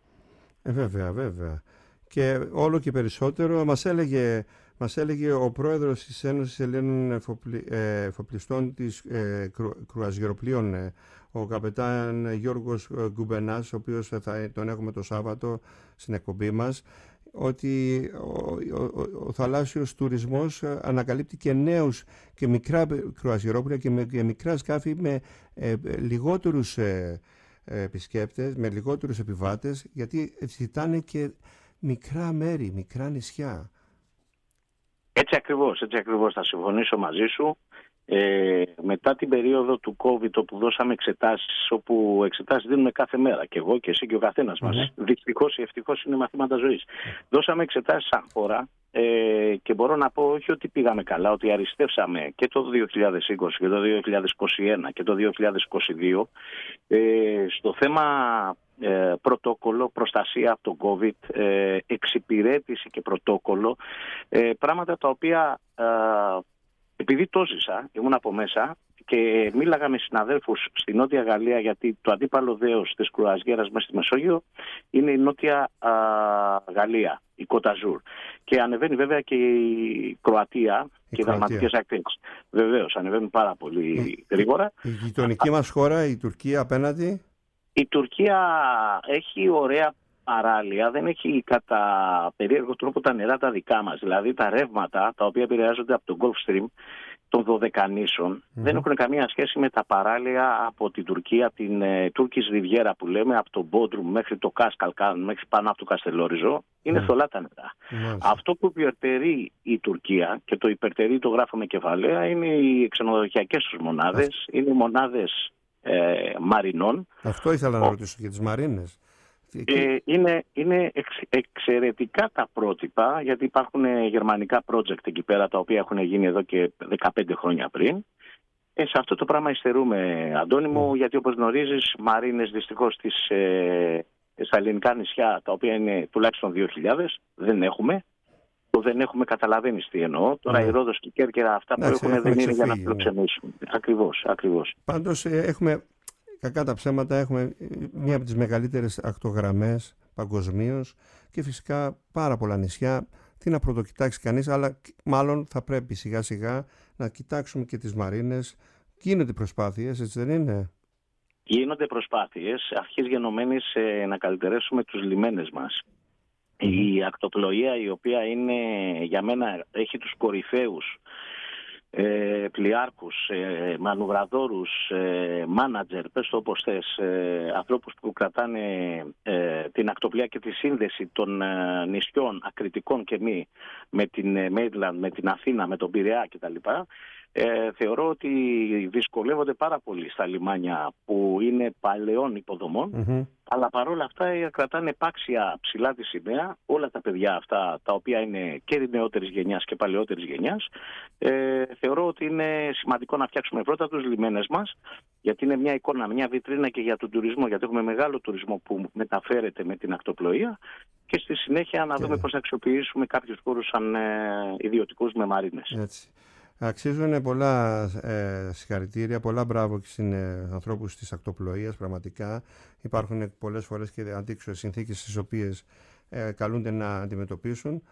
Βέβαια. Και όλο και περισσότερο μας έλεγε ο πρόεδρος της Ένωσης Ελλήνων Εφοπλιστών της Κρουαζιεροπλοίων, ο καπετάν Γιώργος Γκουμπενάς, ο οποίος τον έχουμε το Σάββατο στην εκπομπή μας, ότι ο θαλάσσιος τουρισμός ανακαλύπτει και νέους και μικρά κρουαζιερόπλοια και μικρά σκάφη με λιγότερους επισκέπτες, με λιγότερους επιβάτες, γιατί ζητάνε και μικρά μέρη, μικρά νησιά. Έτσι ακριβώς θα συμφωνήσω μαζί σου. Μετά την περίοδο του COVID, όπου δώσαμε εξετάσεις, όπου εξετάσεις δίνουμε κάθε μέρα, και εγώ και εσύ και ο καθένας μας, δυστυχώς ή ευτυχώς είναι μαθήματα ζωής, δώσαμε εξετάσεις σαν χώρα και μπορώ να πω όχι ότι πήγαμε καλά, ότι αριστεύσαμε και το 2020 και το 2021 και το 2022 στο θέμα πρωτόκολλο, προστασία από τον COVID, εξυπηρέτηση και πρωτόκολλο, πράγματα τα οποία επειδή το ζήσα, ήμουν από μέσα και μίλαγα με συναδέλφους στη Νότια Γαλλία, γιατί το αντίπαλο δέος της κρουαζιέρας μέσα στη Μεσόγειο είναι η Νότια Γαλλία, η Κοταζούρ. Και ανεβαίνει βέβαια και η Κροατία και οι δραματικές ακτές. Βεβαίως, ανεβαίνουν πάρα πολύ γρήγορα. Η γειτονική μας χώρα, η Τουρκία απέναντι. Η Τουρκία έχει ωραία παράλια, δεν έχει κατά περίεργο τρόπο τα νερά τα δικά μας. Δηλαδή τα ρεύματα τα οποία επηρεάζονται από το Gulf Stream των Δωδεκανήσων δεν έχουν καμία σχέση με τα παράλια από την Τουρκία, την Turkish Riviera που λέμε, από το Bodrum μέχρι το Κασκαλκάν, μέχρι πάνω από το Καστελόριζο. Είναι θολά τα νερά. Αυτό που υπερτερεί η Τουρκία, και το υπερτερεί το γράφω με κεφαλαία, είναι οι ξενοδοχειακές τους μονάδες, είναι μονάδες μαρινών. Αυτό ήθελα να ρωτήσω για τις μαρίνες. Είναι εξαιρετικά τα πρότυπα, γιατί υπάρχουν γερμανικά project εκεί πέρα τα οποία έχουν γίνει εδώ και 15 χρόνια πριν. Σε αυτό το πράγμα υστερούμε, Αντώνη μου, γιατί όπως γνωρίζεις μαρίνες δυστυχώς στα ελληνικά νησιά, τα οποία είναι τουλάχιστον 2.000, δεν έχουμε. Το δεν έχουμε, καταλαβαίνεις τι εννοώ. Τώρα η Ρόδος και η Κέρκυρα, αυτά που έχουν δεν είναι για να φιλοξενήσουν. Ακριβώς. Πάντως έχουμε, κακά τα ψέματα, έχουμε μία από τις μεγαλύτερες ακτογραμμές παγκοσμίως και φυσικά πάρα πολλά νησιά. Τι να πρωτοκοιτάξει κανείς, αλλά μάλλον θα πρέπει σιγά σιγά να κοιτάξουμε και τις μαρίνες. Γίνονται προσπάθειες, έτσι δεν είναι? Γίνονται προσπάθειες, αρχής γενομένης να καλυτερεύσουμε τους λιμένες μας. Η ακτοπλοεία, η οποία είναι, για μένα έχει τους κορυφαίους πλοιάρχους, μανουβραδόρους, μάνατζερ, πες το όπως θες, ανθρώπους που κρατάνε την ακτοπλοεία και τη σύνδεση των νησιών ακριτικών και μη με την Maitland, με την Αθήνα, με τον Πειραιά κτλ. Θεωρώ ότι δυσκολεύονται πάρα πολύ στα λιμάνια που είναι παλαιών υποδομών, αλλά παρόλα αυτά κρατάνε επάξια ψηλά τη σημαία όλα τα παιδιά αυτά, τα οποία είναι και νεότερης γενιάς και παλαιότερης γενιάς. Θεωρώ ότι είναι σημαντικό να φτιάξουμε πρώτα τους λιμένες μας, γιατί είναι μια εικόνα, μια βιτρίνα και για τον τουρισμό, γιατί έχουμε μεγάλο τουρισμό που μεταφέρεται με την ακτοπλοεία, και στη συνέχεια να δούμε πώς θα αξιοποιήσουμε κάποιους χώρους σαν ιδιωτικούς με μαρίνες. Έτσι. Αξίζουν πολλά συγχαρητήρια, πολλά μπράβο και στους ανθρώπους της ακτοπλοείας. Πραγματικά υπάρχουν πολλές φορές και αντίξωες συνθήκες στις οποίες καλούνται να αντιμετωπίσουν.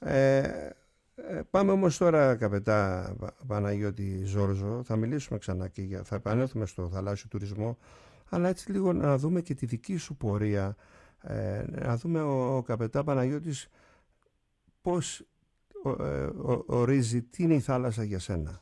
Πάμε όμως τώρα, καπετά Παναγιώτη Ζόρζο, θα μιλήσουμε ξανά και θα επανέλθουμε στο θαλάσσιο τουρισμό, αλλά έτσι λίγο να δούμε και τη δική σου πορεία, να δούμε ο καπετά Παναγιώτης πώς ορίζει τι είναι η θάλασσα για σένα.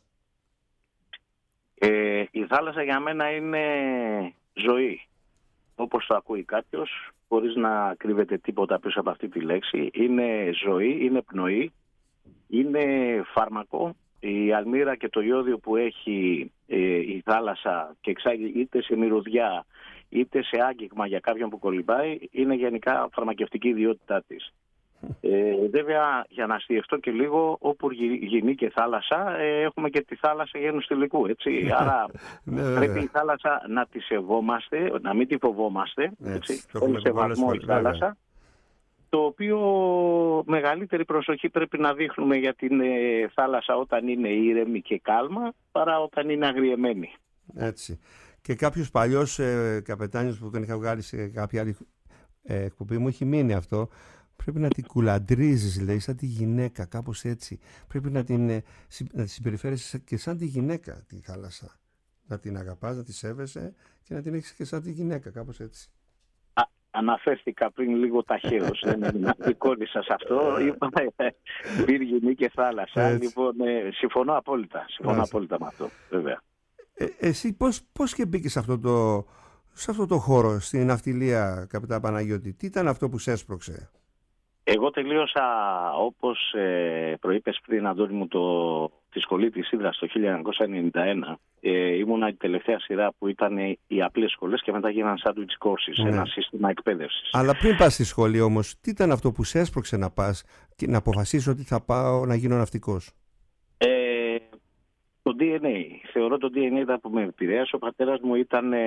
Η θάλασσα για μένα είναι ζωή. Όπως το ακούει κάποιος, χωρίς να κρύβεται τίποτα πίσω από αυτή τη λέξη. Είναι ζωή, είναι πνοή, είναι φάρμακο. Η αλμύρα και το ιόδιο που έχει η θάλασσα και εξάγει είτε σε μυρωδιά είτε σε άγγιγμα για κάποιον που κολυμπάει, είναι γενικά φαρμακευτική ιδιότητά της. Βέβαια, για να αστιευτώ και λίγο, όπου γυνή και θάλασσα, έχουμε και τη θάλασσα γένους τελικού, έτσι. Άρα πρέπει η θάλασσα να τη σεβόμαστε, να μην τη φοβόμαστε, έτσι. Όλο σεβασμό η θάλασσα, το οποίο μεγαλύτερη προσοχή πρέπει να δείχνουμε για την θάλασσα όταν είναι ήρεμη και κάλμα, παρά όταν είναι αγριεμένη. Έτσι. Και κάποιος παλιός καπετάνιος που τον είχα βγάλει σε κάποια άλλη εκπομπή μου έχει μείνει αυτό. Πρέπει να την κουλαντρίζεις, λέει, σαν τη γυναίκα, κάπως έτσι. Πρέπει να τη συμπεριφέρεσαι και σαν τη γυναίκα τη θάλασσα. Να την αγαπάς, να τη σέβεσαι και να την έχεις και σαν τη γυναίκα, κάπως έτσι. Αναφέρθηκα πριν λίγο ταχαίως, δεν απεικόνισα σε αυτό. Είπαμε πύργινη και θάλασσα. Λοιπόν, συμφωνώ απόλυτα με αυτό, βέβαια. Εσύ πώς και μπήκες σε αυτό το χώρο, στην ναυτιλία, καπετά Παναγιώτη? Τι ήταν αυτό που σε έσπρωξε? Εγώ τελείωσα, όπως προείπες πριν, Αντώνη μου, τη σχολή της Ύδρας το 1991. Ήμουνα η τελευταία σειρά που ήταν οι απλές σχολές και μετά γίνανε sandwich courses, ένα σύστημα εκπαίδευσης. Αλλά πριν πας στη σχολή όμως, τι ήταν αυτό που σε έσπρωξε να πας και να αποφασίσεις ότι θα πάω να γίνω ναυτικός? Το DNA. Θεωρώ το DNA ήταν που με επηρέασε. Ο πατέρας μου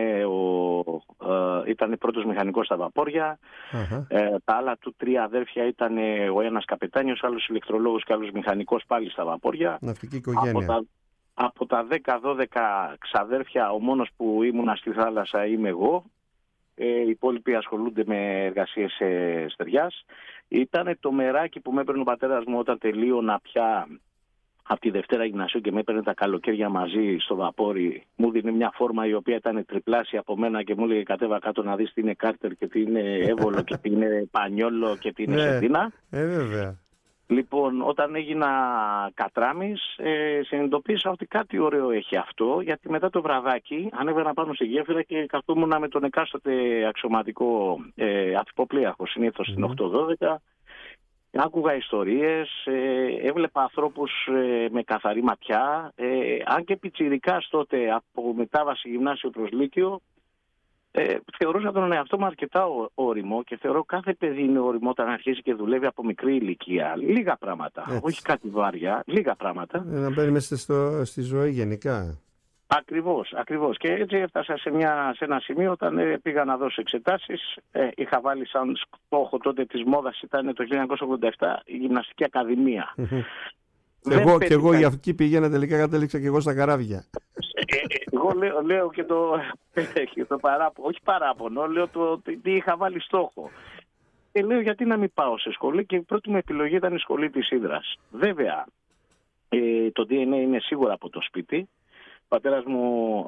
ήταν πρώτος μηχανικός στα βαπόρια. Τα άλλα του τρία αδέρφια ήταν ο ένας καπετάνιος, άλλος ηλεκτρολόγος και άλλος μηχανικός πάλι στα βαπόρια. Ναυτική οικογένεια. Από τα 10-12 ξαδέρφια, ο μόνος που ήμουνα στη θάλασσα είμαι εγώ. Οι υπόλοιποι ασχολούνται με εργασίες στεριάς. Ήταν το μεράκι που με έπαιρνε ο πατέρας μου όταν τελείωνα πια από τη Δευτέρα Γυμνασίου και με έπαιρνε τα καλοκαίρια μαζί στο βαπόρι. Μου δίνει μια φόρμα η οποία ήταν τριπλάσια από μένα και μου έλεγε κατέβα κάτω να δεις τι είναι κάρτερ και τι είναι έβολο και τι είναι πανιόλο και τι είναι σεντίνα. Βέβαια. Λοιπόν, όταν έγινα κατράμις, συνειδητοποίησα ότι κάτι ωραίο έχει αυτό, γιατί μετά το βραδάκι ανέβαινα πάνω στη γέφυρα και καθόμουν με τον εκάστοτε αξιωματικό αυτοποπλοίαρχο, συνήθως στην 8-12. Άκουγα ιστορίες, έβλεπα ανθρώπους με καθαρή ματιά, αν και πιτσιρικάς τότε από μετάβαση γυμνάσιο προς λύκειο, θεωρούσα τον εαυτό μου αρκετά όριμο και θεωρώ κάθε παιδί είναι όριμο όταν αρχίζει και δουλεύει από μικρή ηλικία. Λίγα πράγματα, όχι κάτι βάρια, λίγα πράγματα. Να μπαίνει μέσα στη ζωή γενικά. Ακριβώς. Και έτσι έφτασα σε ένα σημείο όταν πήγα να δώσω εξετάσεις. Είχα βάλει σαν στόχο τότε της μόδας, ήταν το 1987, η Γυμναστική Ακαδημία. Και εγώ για εκεί πήγαινα, τελικά κατέληξα και εγώ στα καράβια. Εγώ λέω και το παράπονο, όχι παράπονο, λέω τι είχα βάλει στόχο. Και λέω γιατί να μην πάω σε σχολή, και η πρώτη μου επιλογή ήταν η σχολή της Ύδρας. Βέβαια, το DNA είναι σίγουρα από το σπίτι. Ο πατέρας μου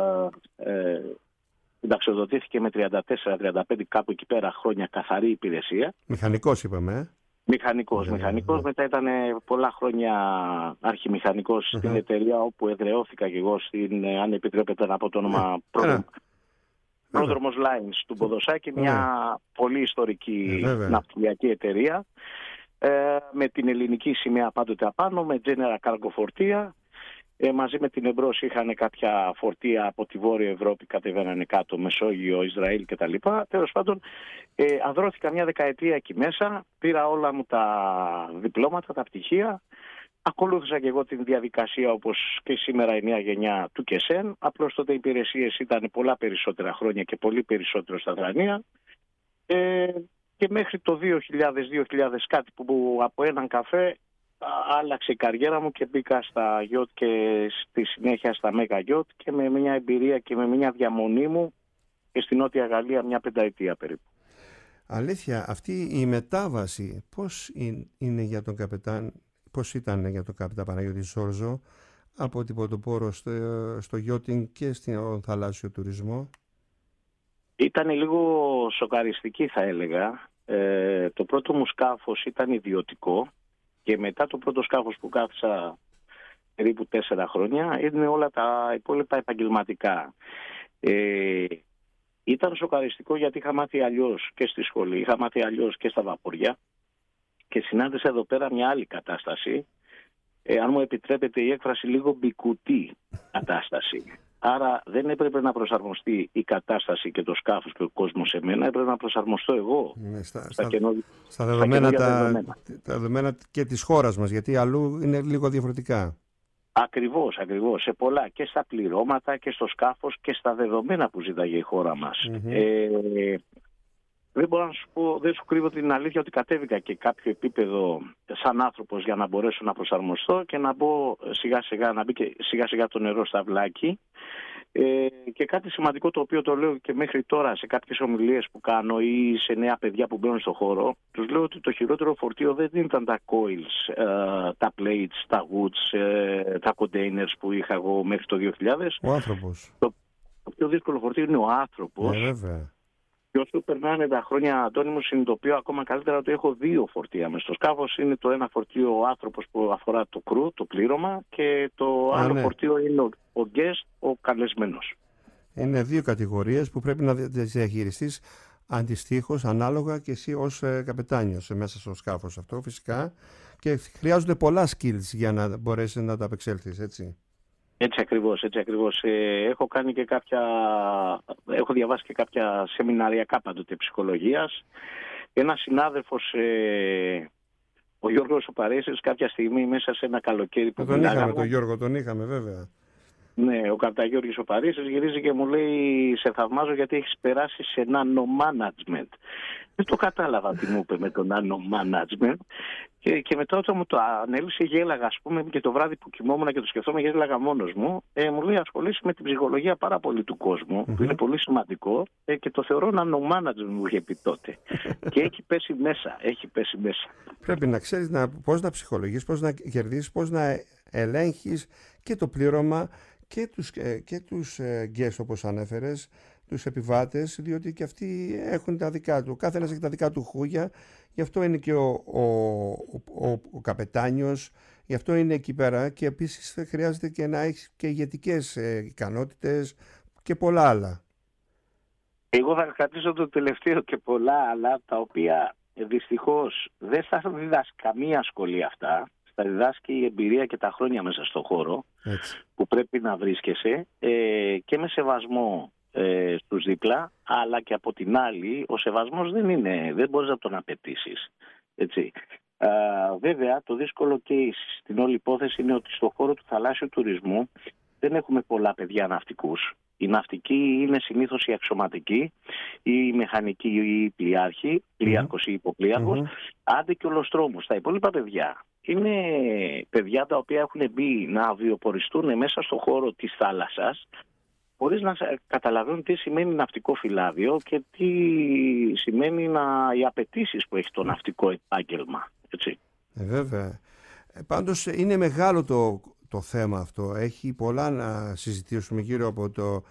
συνταξιοδοτήθηκε με 34-35 κάπου εκεί πέρα χρόνια καθαρή υπηρεσία. Μηχανικός είπαμε. Μηχανικός. Μετά ήταν πολλά χρόνια αρχιμηχανικός στην εταιρεία όπου εδραιώθηκα και εγώ, αν επιτρέπετε να πω το όνομα, Πρόδρομος Lines του Ποδοσάκη, μια πολύ ιστορική ναυτιλιακή εταιρεία, με την ελληνική σημαία πάντοτε απάνω, με General Cargo φορτία. Μαζί με την Εμπρός είχαν κάποια φορτία από τη Βόρεια Ευρώπη, κατεβαίνανε κάτω, Μεσόγειο, Ισραήλ κτλ. Τέλος πάντων, αδρώθηκα μια δεκαετία εκεί μέσα, πήρα όλα μου τα διπλώματα, τα πτυχία, ακολούθησα και εγώ την διαδικασία όπως και σήμερα η νέα γενιά του ΚΕΣΕΝ, απλώς τότε οι υπηρεσίες ήταν πολλά περισσότερα χρόνια και πολύ περισσότερο στα δρανεία. Και μέχρι το 2000 κάτι που από έναν καφέ άλλαξε η καριέρα μου και μπήκα στα γιότ και στη συνέχεια στα μέγα γιότ, και με μια εμπειρία και με μια διαμονή μου και στη Νότια Γαλλία μια πενταετία περίπου. Αλήθεια, αυτή η μετάβαση πώς είναι για τον καπετάν, πώς ήταν για τον καπετάν Παναγιώτη Ζόρζο από την πρωτοπόρο στο γιότινγκ και στον θαλάσσιο τουρισμό? Ήταν λίγο σοκαριστική, θα έλεγα. Το πρώτο μου σκάφος ήταν ιδιωτικό. Και μετά το πρώτο σκάφος που κάθισα περίπου 4 χρόνια είναι όλα τα υπόλοιπα επαγγελματικά. Ήταν σοκαριστικό γιατί είχα μάθει αλλιώς και στη σχολή, είχα μάθει αλλιώς και στα βαποριά, και συνάντησα εδώ πέρα μια άλλη κατάσταση, αν μου επιτρέπετε η έκφραση, λίγο μπικουτή κατάσταση. Άρα δεν έπρεπε να προσαρμοστεί η κατάσταση και το σκάφος και ο κόσμος σε μένα, έπρεπε να προσαρμοστώ εγώ στα δεδομένα και της χώρας μας, γιατί αλλού είναι λίγο διαφορετικά. Ακριβώς, σε πολλά, και στα πληρώματα και στο σκάφος και στα δεδομένα που ζήταγε η χώρα μας. Δεν μπορώ να σου πω, δεν σου κρύβω την αλήθεια ότι κατέβηκα και κάποιο επίπεδο σαν άνθρωπος για να μπορέσω να προσαρμοστώ και να μπω να μπει και σιγά σιγά το νερό στα βλάκι. Και κάτι σημαντικό, το οποίο το λέω και μέχρι τώρα σε κάποιες ομιλίες που κάνω ή σε νέα παιδιά που μπαίνουν στο χώρο, τους λέω ότι το χειρότερο φορτίο δεν ήταν τα coils, τα plates, τα woods, τα containers που είχα εγώ μέχρι το 2000. Ο άνθρωπος. Το πιο δύσκολο φορτίο είναι ο άνθρωπος. Βέβαια. Και όσο περνάνε τα χρόνια, Αντώνη, μου συνειδητοποιώ ακόμα καλύτερα ότι έχω 2 φορτία μες στο σκάφος. Είναι το ένα φορτίο ο άνθρωπος που αφορά το κρου, το πλήρωμα, και το άλλο φορτίο είναι ο guest, ο καλεσμένος. Είναι 2 κατηγορίες που πρέπει να διαχειριστείς αντιστοίχως, ανάλογα, και εσύ ως καπετάνιος μέσα στο σκάφος αυτό φυσικά, και χρειάζονται πολλά skills για να μπορέσεις να τα απεξέλθεις, έτσι. Έτσι ακριβώς. Έχω διαβάσει και κάποια σεμιναριακά πάντοτε ψυχολογίας. Ένας συνάδελφος, ο Γιώργος ο Παρέσης, κάποια στιγμή μέσα σε ένα καλοκαίρι που τον Γιώργο τον είχαμε βέβαια. Ναι, ο Καπταγιώργης ο Παρίσης γυρίζει και μου λέει: σε θαυμάζω γιατί έχεις περάσει σε nano management. Δεν το κατάλαβα τι μου είπε με το nano management. Και μετά όταν μου το ανέλησε, γέλαγα, ας πούμε, και το βράδυ που κοιμόμουν και το σκεφτόμουν, γέλαγα μόνος μου. Μου λέει: ασχολείσαι με την ψυχολογία πάρα πολύ του κόσμου, που είναι πολύ σημαντικό, και το θεωρώ nano management, μου είχε πει τότε. Και έχει πέσει μέσα. Πρέπει να ξέρεις πώς να ψυχολογείς, πώς να κερδίσεις, πώς να ελέγχεις και το πλήρωμα και τους guests, όπως ανέφερες, τους επιβάτες, διότι και αυτοί έχουν τα δικά του. Κάθε ένας έχει τα δικά του χούγια, γι' αυτό είναι και ο καπετάνιος, γι' αυτό είναι εκεί πέρα, και επίσης χρειάζεται και να έχει και ηγετικές ικανότητες και πολλά άλλα. Εγώ θα κρατήσω το τελευταίο και πολλά άλλα, τα οποία δυστυχώς δεν θα διδάσει καμία σχολή αυτά. Θα διδάσκει η εμπειρία και τα χρόνια μέσα στον χώρο. Έτσι. Που πρέπει να βρίσκεσαι, και με σεβασμό στους δίπλα, αλλά και από την άλλη ο σεβασμός δεν μπορείς να τον απαιτήσεις. Έτσι. Βέβαια το δύσκολο και στην όλη υπόθεση είναι ότι στον χώρο του θαλάσσιου τουρισμού δεν έχουμε πολλά παιδιά ναυτικούς. Οι ναυτικοί είναι συνήθως οι αξιωματικοί, οι μηχανικοί, οι πλοιάρχοι, πλοίαρχος ή υποπλοίαρχος, άντε και ολοστρόμους. Τα υπόλοιπα παιδιά είναι παιδιά τα οποία έχουν μπει να βιοποριστούν μέσα στον χώρο της θάλασσας, χωρίς να καταλαβαίνουν τι σημαίνει ναυτικό φυλάδιο και τι σημαίνει οι απαιτήσεις που έχει το ναυτικό επάγγελμα. Έτσι. Βέβαια. Πάντως είναι μεγάλο το θέμα αυτό. Έχει πολλά να συζητήσουμε γύρω από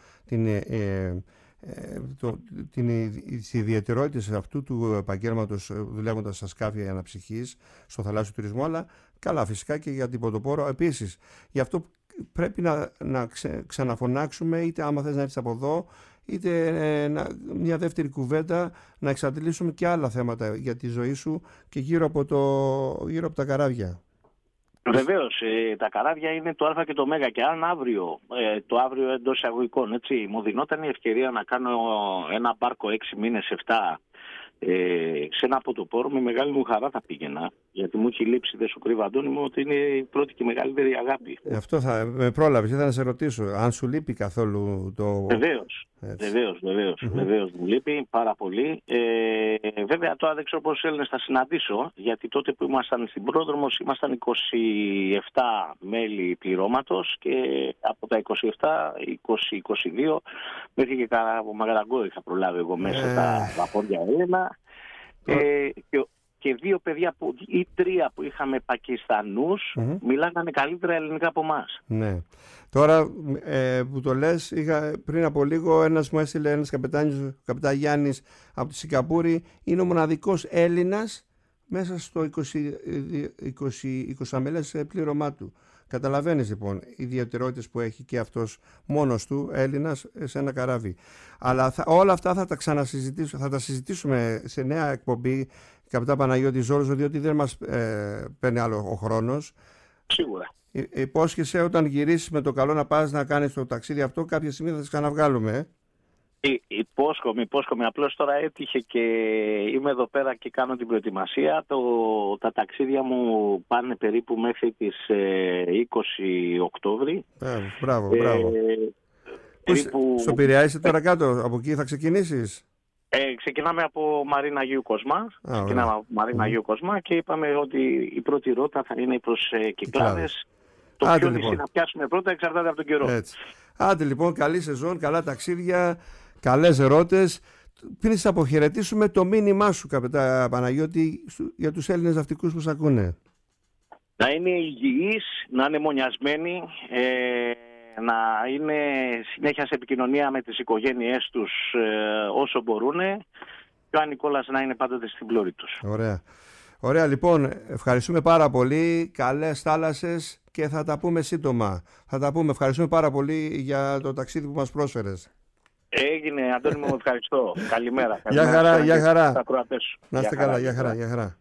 τις ιδιαιτερότητες αυτού του επαγγέλματος, δουλεύοντας στα σκάφη αναψυχής, στο θαλάσσιο τουρισμό, αλλά καλά φυσικά και για την πρωτοπόρο επίσης. Γι' αυτό πρέπει να ξαναφωνάξουμε, είτε άμα θες να έρθεις από εδώ, είτε μια δεύτερη κουβέντα, να εξαντλήσουμε και άλλα θέματα για τη ζωή σου και γύρω από τα καράβια. Βεβαίως, τα καράβια είναι το Α και το Μέγα, και αν το αύριο εντός εισαγωγικών, έτσι, μου δινόταν η ευκαιρία να κάνω ένα μπάρκο 6 μήνες, 7 σε ένα πρωτοπόρο, με μεγάλη μου χαρά θα πήγαινα, γιατί μου έχει λείψει, δεν σου κρύβω Αντώνη μου, ότι είναι η πρώτη και μεγαλύτερη αγάπη. Αυτό θα με πρόλαβες, ήθελα να σε ρωτήσω αν σου λείπει καθόλου το... Βεβαίως μου λείπει πάρα πολύ. Βέβαια τώρα δεν ξέρω πόσους Έλληνες θα συναντήσω, γιατί τότε που ήμασταν στην Πρόδρομος ήμασταν 27 μέλη πληρώματος και από τα 27, 20-22 μέχρι και από Μαγαραγκό είχα προλάβει εγώ μέσα τα βαπόρια Έλληνα. Και 2 παιδιά ή 3 που είχαμε Πακιστανούς μιλάγανε καλύτερα ελληνικά από εμάς. Ναι. Τώρα που το λες, πριν από λίγο ένας μου έστειλε ένας καπετάν Γιάννης από τη Σιγκαπούρη, είναι ο μοναδικός Έλληνας μέσα στο 20 μέλες πλήρωμά του. Καταλαβαίνεις λοιπόν οι ιδιαιτερότητες που έχει και αυτός μόνος του Έλληνας σε ένα καράβι. Αλλά όλα αυτά θα τα συζητήσουμε σε νέα εκπομπή, καπετάν Παναγιώτη Ζόρζο, διότι δεν μας παίρνει άλλο ο χρόνος. Σίγουρα. Υπόσχεσαι όταν γυρίσεις με το καλό να πας να κάνεις το ταξίδι αυτό, κάποια στιγμή θα τις ξαναβγάλουμε. Υπόσχομαι. Απλώς τώρα έτυχε και είμαι εδώ πέρα και κάνω την προετοιμασία. Τα ταξίδια μου πάνε περίπου μέχρι τις 20 Οκτώβρη. Μπράβο. Στο Πειραιά είσαι τώρα κάτω, από εκεί θα ξεκινήσεις? Ξεκινάμε από Μαρίνα Αγίου Κοσμά και είπαμε ότι η πρώτη ρότα θα είναι προς Κυκλάδες. Το ποιο νησί να πιάσουμε πρώτα εξαρτάται από τον καιρό. Έτσι. Άντε λοιπόν, καλή σεζόν, καλά ταξίδια, καλές ερώτες. Πριν σας αποχαιρετήσουμε, το μήνυμά σου, καπετάν Παναγιώτη, για τους Έλληνες ναυτικούς που σ' ακούνε. Να είναι υγιείς, να είναι μονιασμένοι, να είναι συνέχεια σε επικοινωνία με τις οικογένειές τους όσο μπορούν, και ο Νικόλας να είναι πάντοτε στην πλώρη τους. Ωραία λοιπόν, ευχαριστούμε πάρα πολύ, καλές θάλασσες και θα τα πούμε σύντομα. Ευχαριστούμε πάρα πολύ για το ταξίδι που μας πρόσφερες. Έγινε, Αντώνη μου, ευχαριστώ. Καλημέρα. Γεια χαρά. Να είστε καλά, γεια χαρά.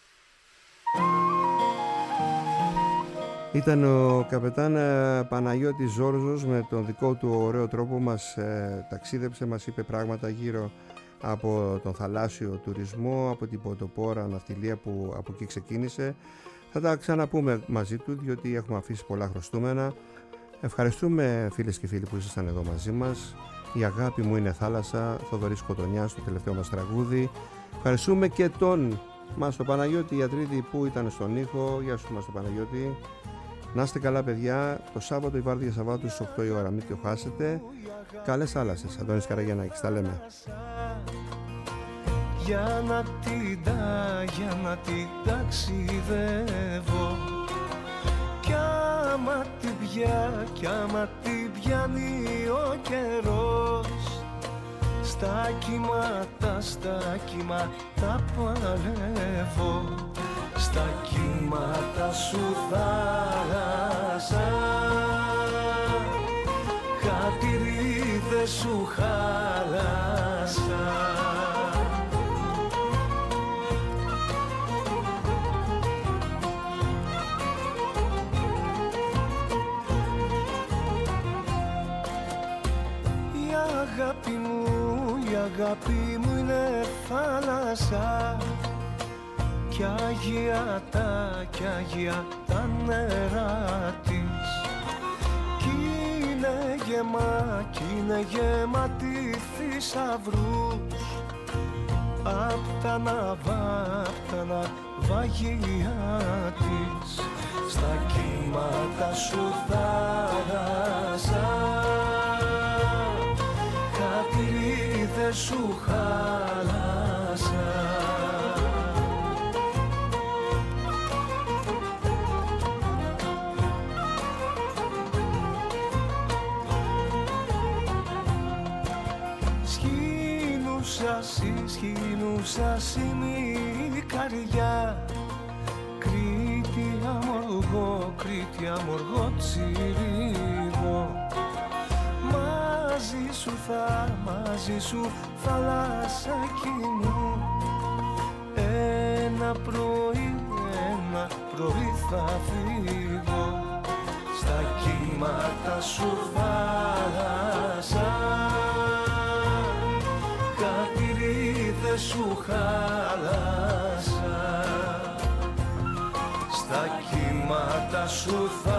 Ήταν ο καπετάν Παναγιώτης Ζόρζος, με τον δικό του ωραίο τρόπο μας ταξίδεψε, μας είπε πράγματα γύρω από τον θαλάσσιο τουρισμό, από την πρωτοπόρα ναυτιλία που από εκεί ξεκίνησε. Θα τα ξαναπούμε μαζί του, διότι έχουμε αφήσει πολλά χρωστούμενα. Ευχαριστούμε φίλες και φίλοι που ήσασταν εδώ μαζί μας. Η αγάπη μου είναι θάλασσα, Θοδωρής Κοτονιάς, το τελευταίο μας τραγούδι. Ευχαριστούμε και τον Μάστο Παναγιώτη Ιατρίδη που ήταν στον ήχο. Γεια σου Μάστο Παναγιώτη. Να είστε καλά παιδιά, το Σάββατο η Βάρδια Σαββάτου στις 8 η ώρα, μην το χάσετε. Καλές θάλασσες, Αντώνης Καραγιαννάκης, τα λέμε. Για να την ταξιδεύω, κι άμα την πιάνει ο καιρός, στα κύματα παλεύω, στα κύματα σου θάλασσα, χατηρίδες σου χάλασα. Η αγάπη μου είναι θάλασσα, κι άγια τα νερά της, κι κι είναι γεμάτη θησαυρούς, απ' τα ναυάγια της, στα κύματα σου θάλασσα, χατηρίδες σου χάλασα. Σχοινούσας είναι η καρδιά, Κρήτη αμοργό τσιρίγο. Μαζί σου θαλάσσακι μου, ένα πρωί θα φύγω, στα κύματα σου θάλασσα, χατηρίδες σου χάλασα, στα κύματα σου θάλασσα.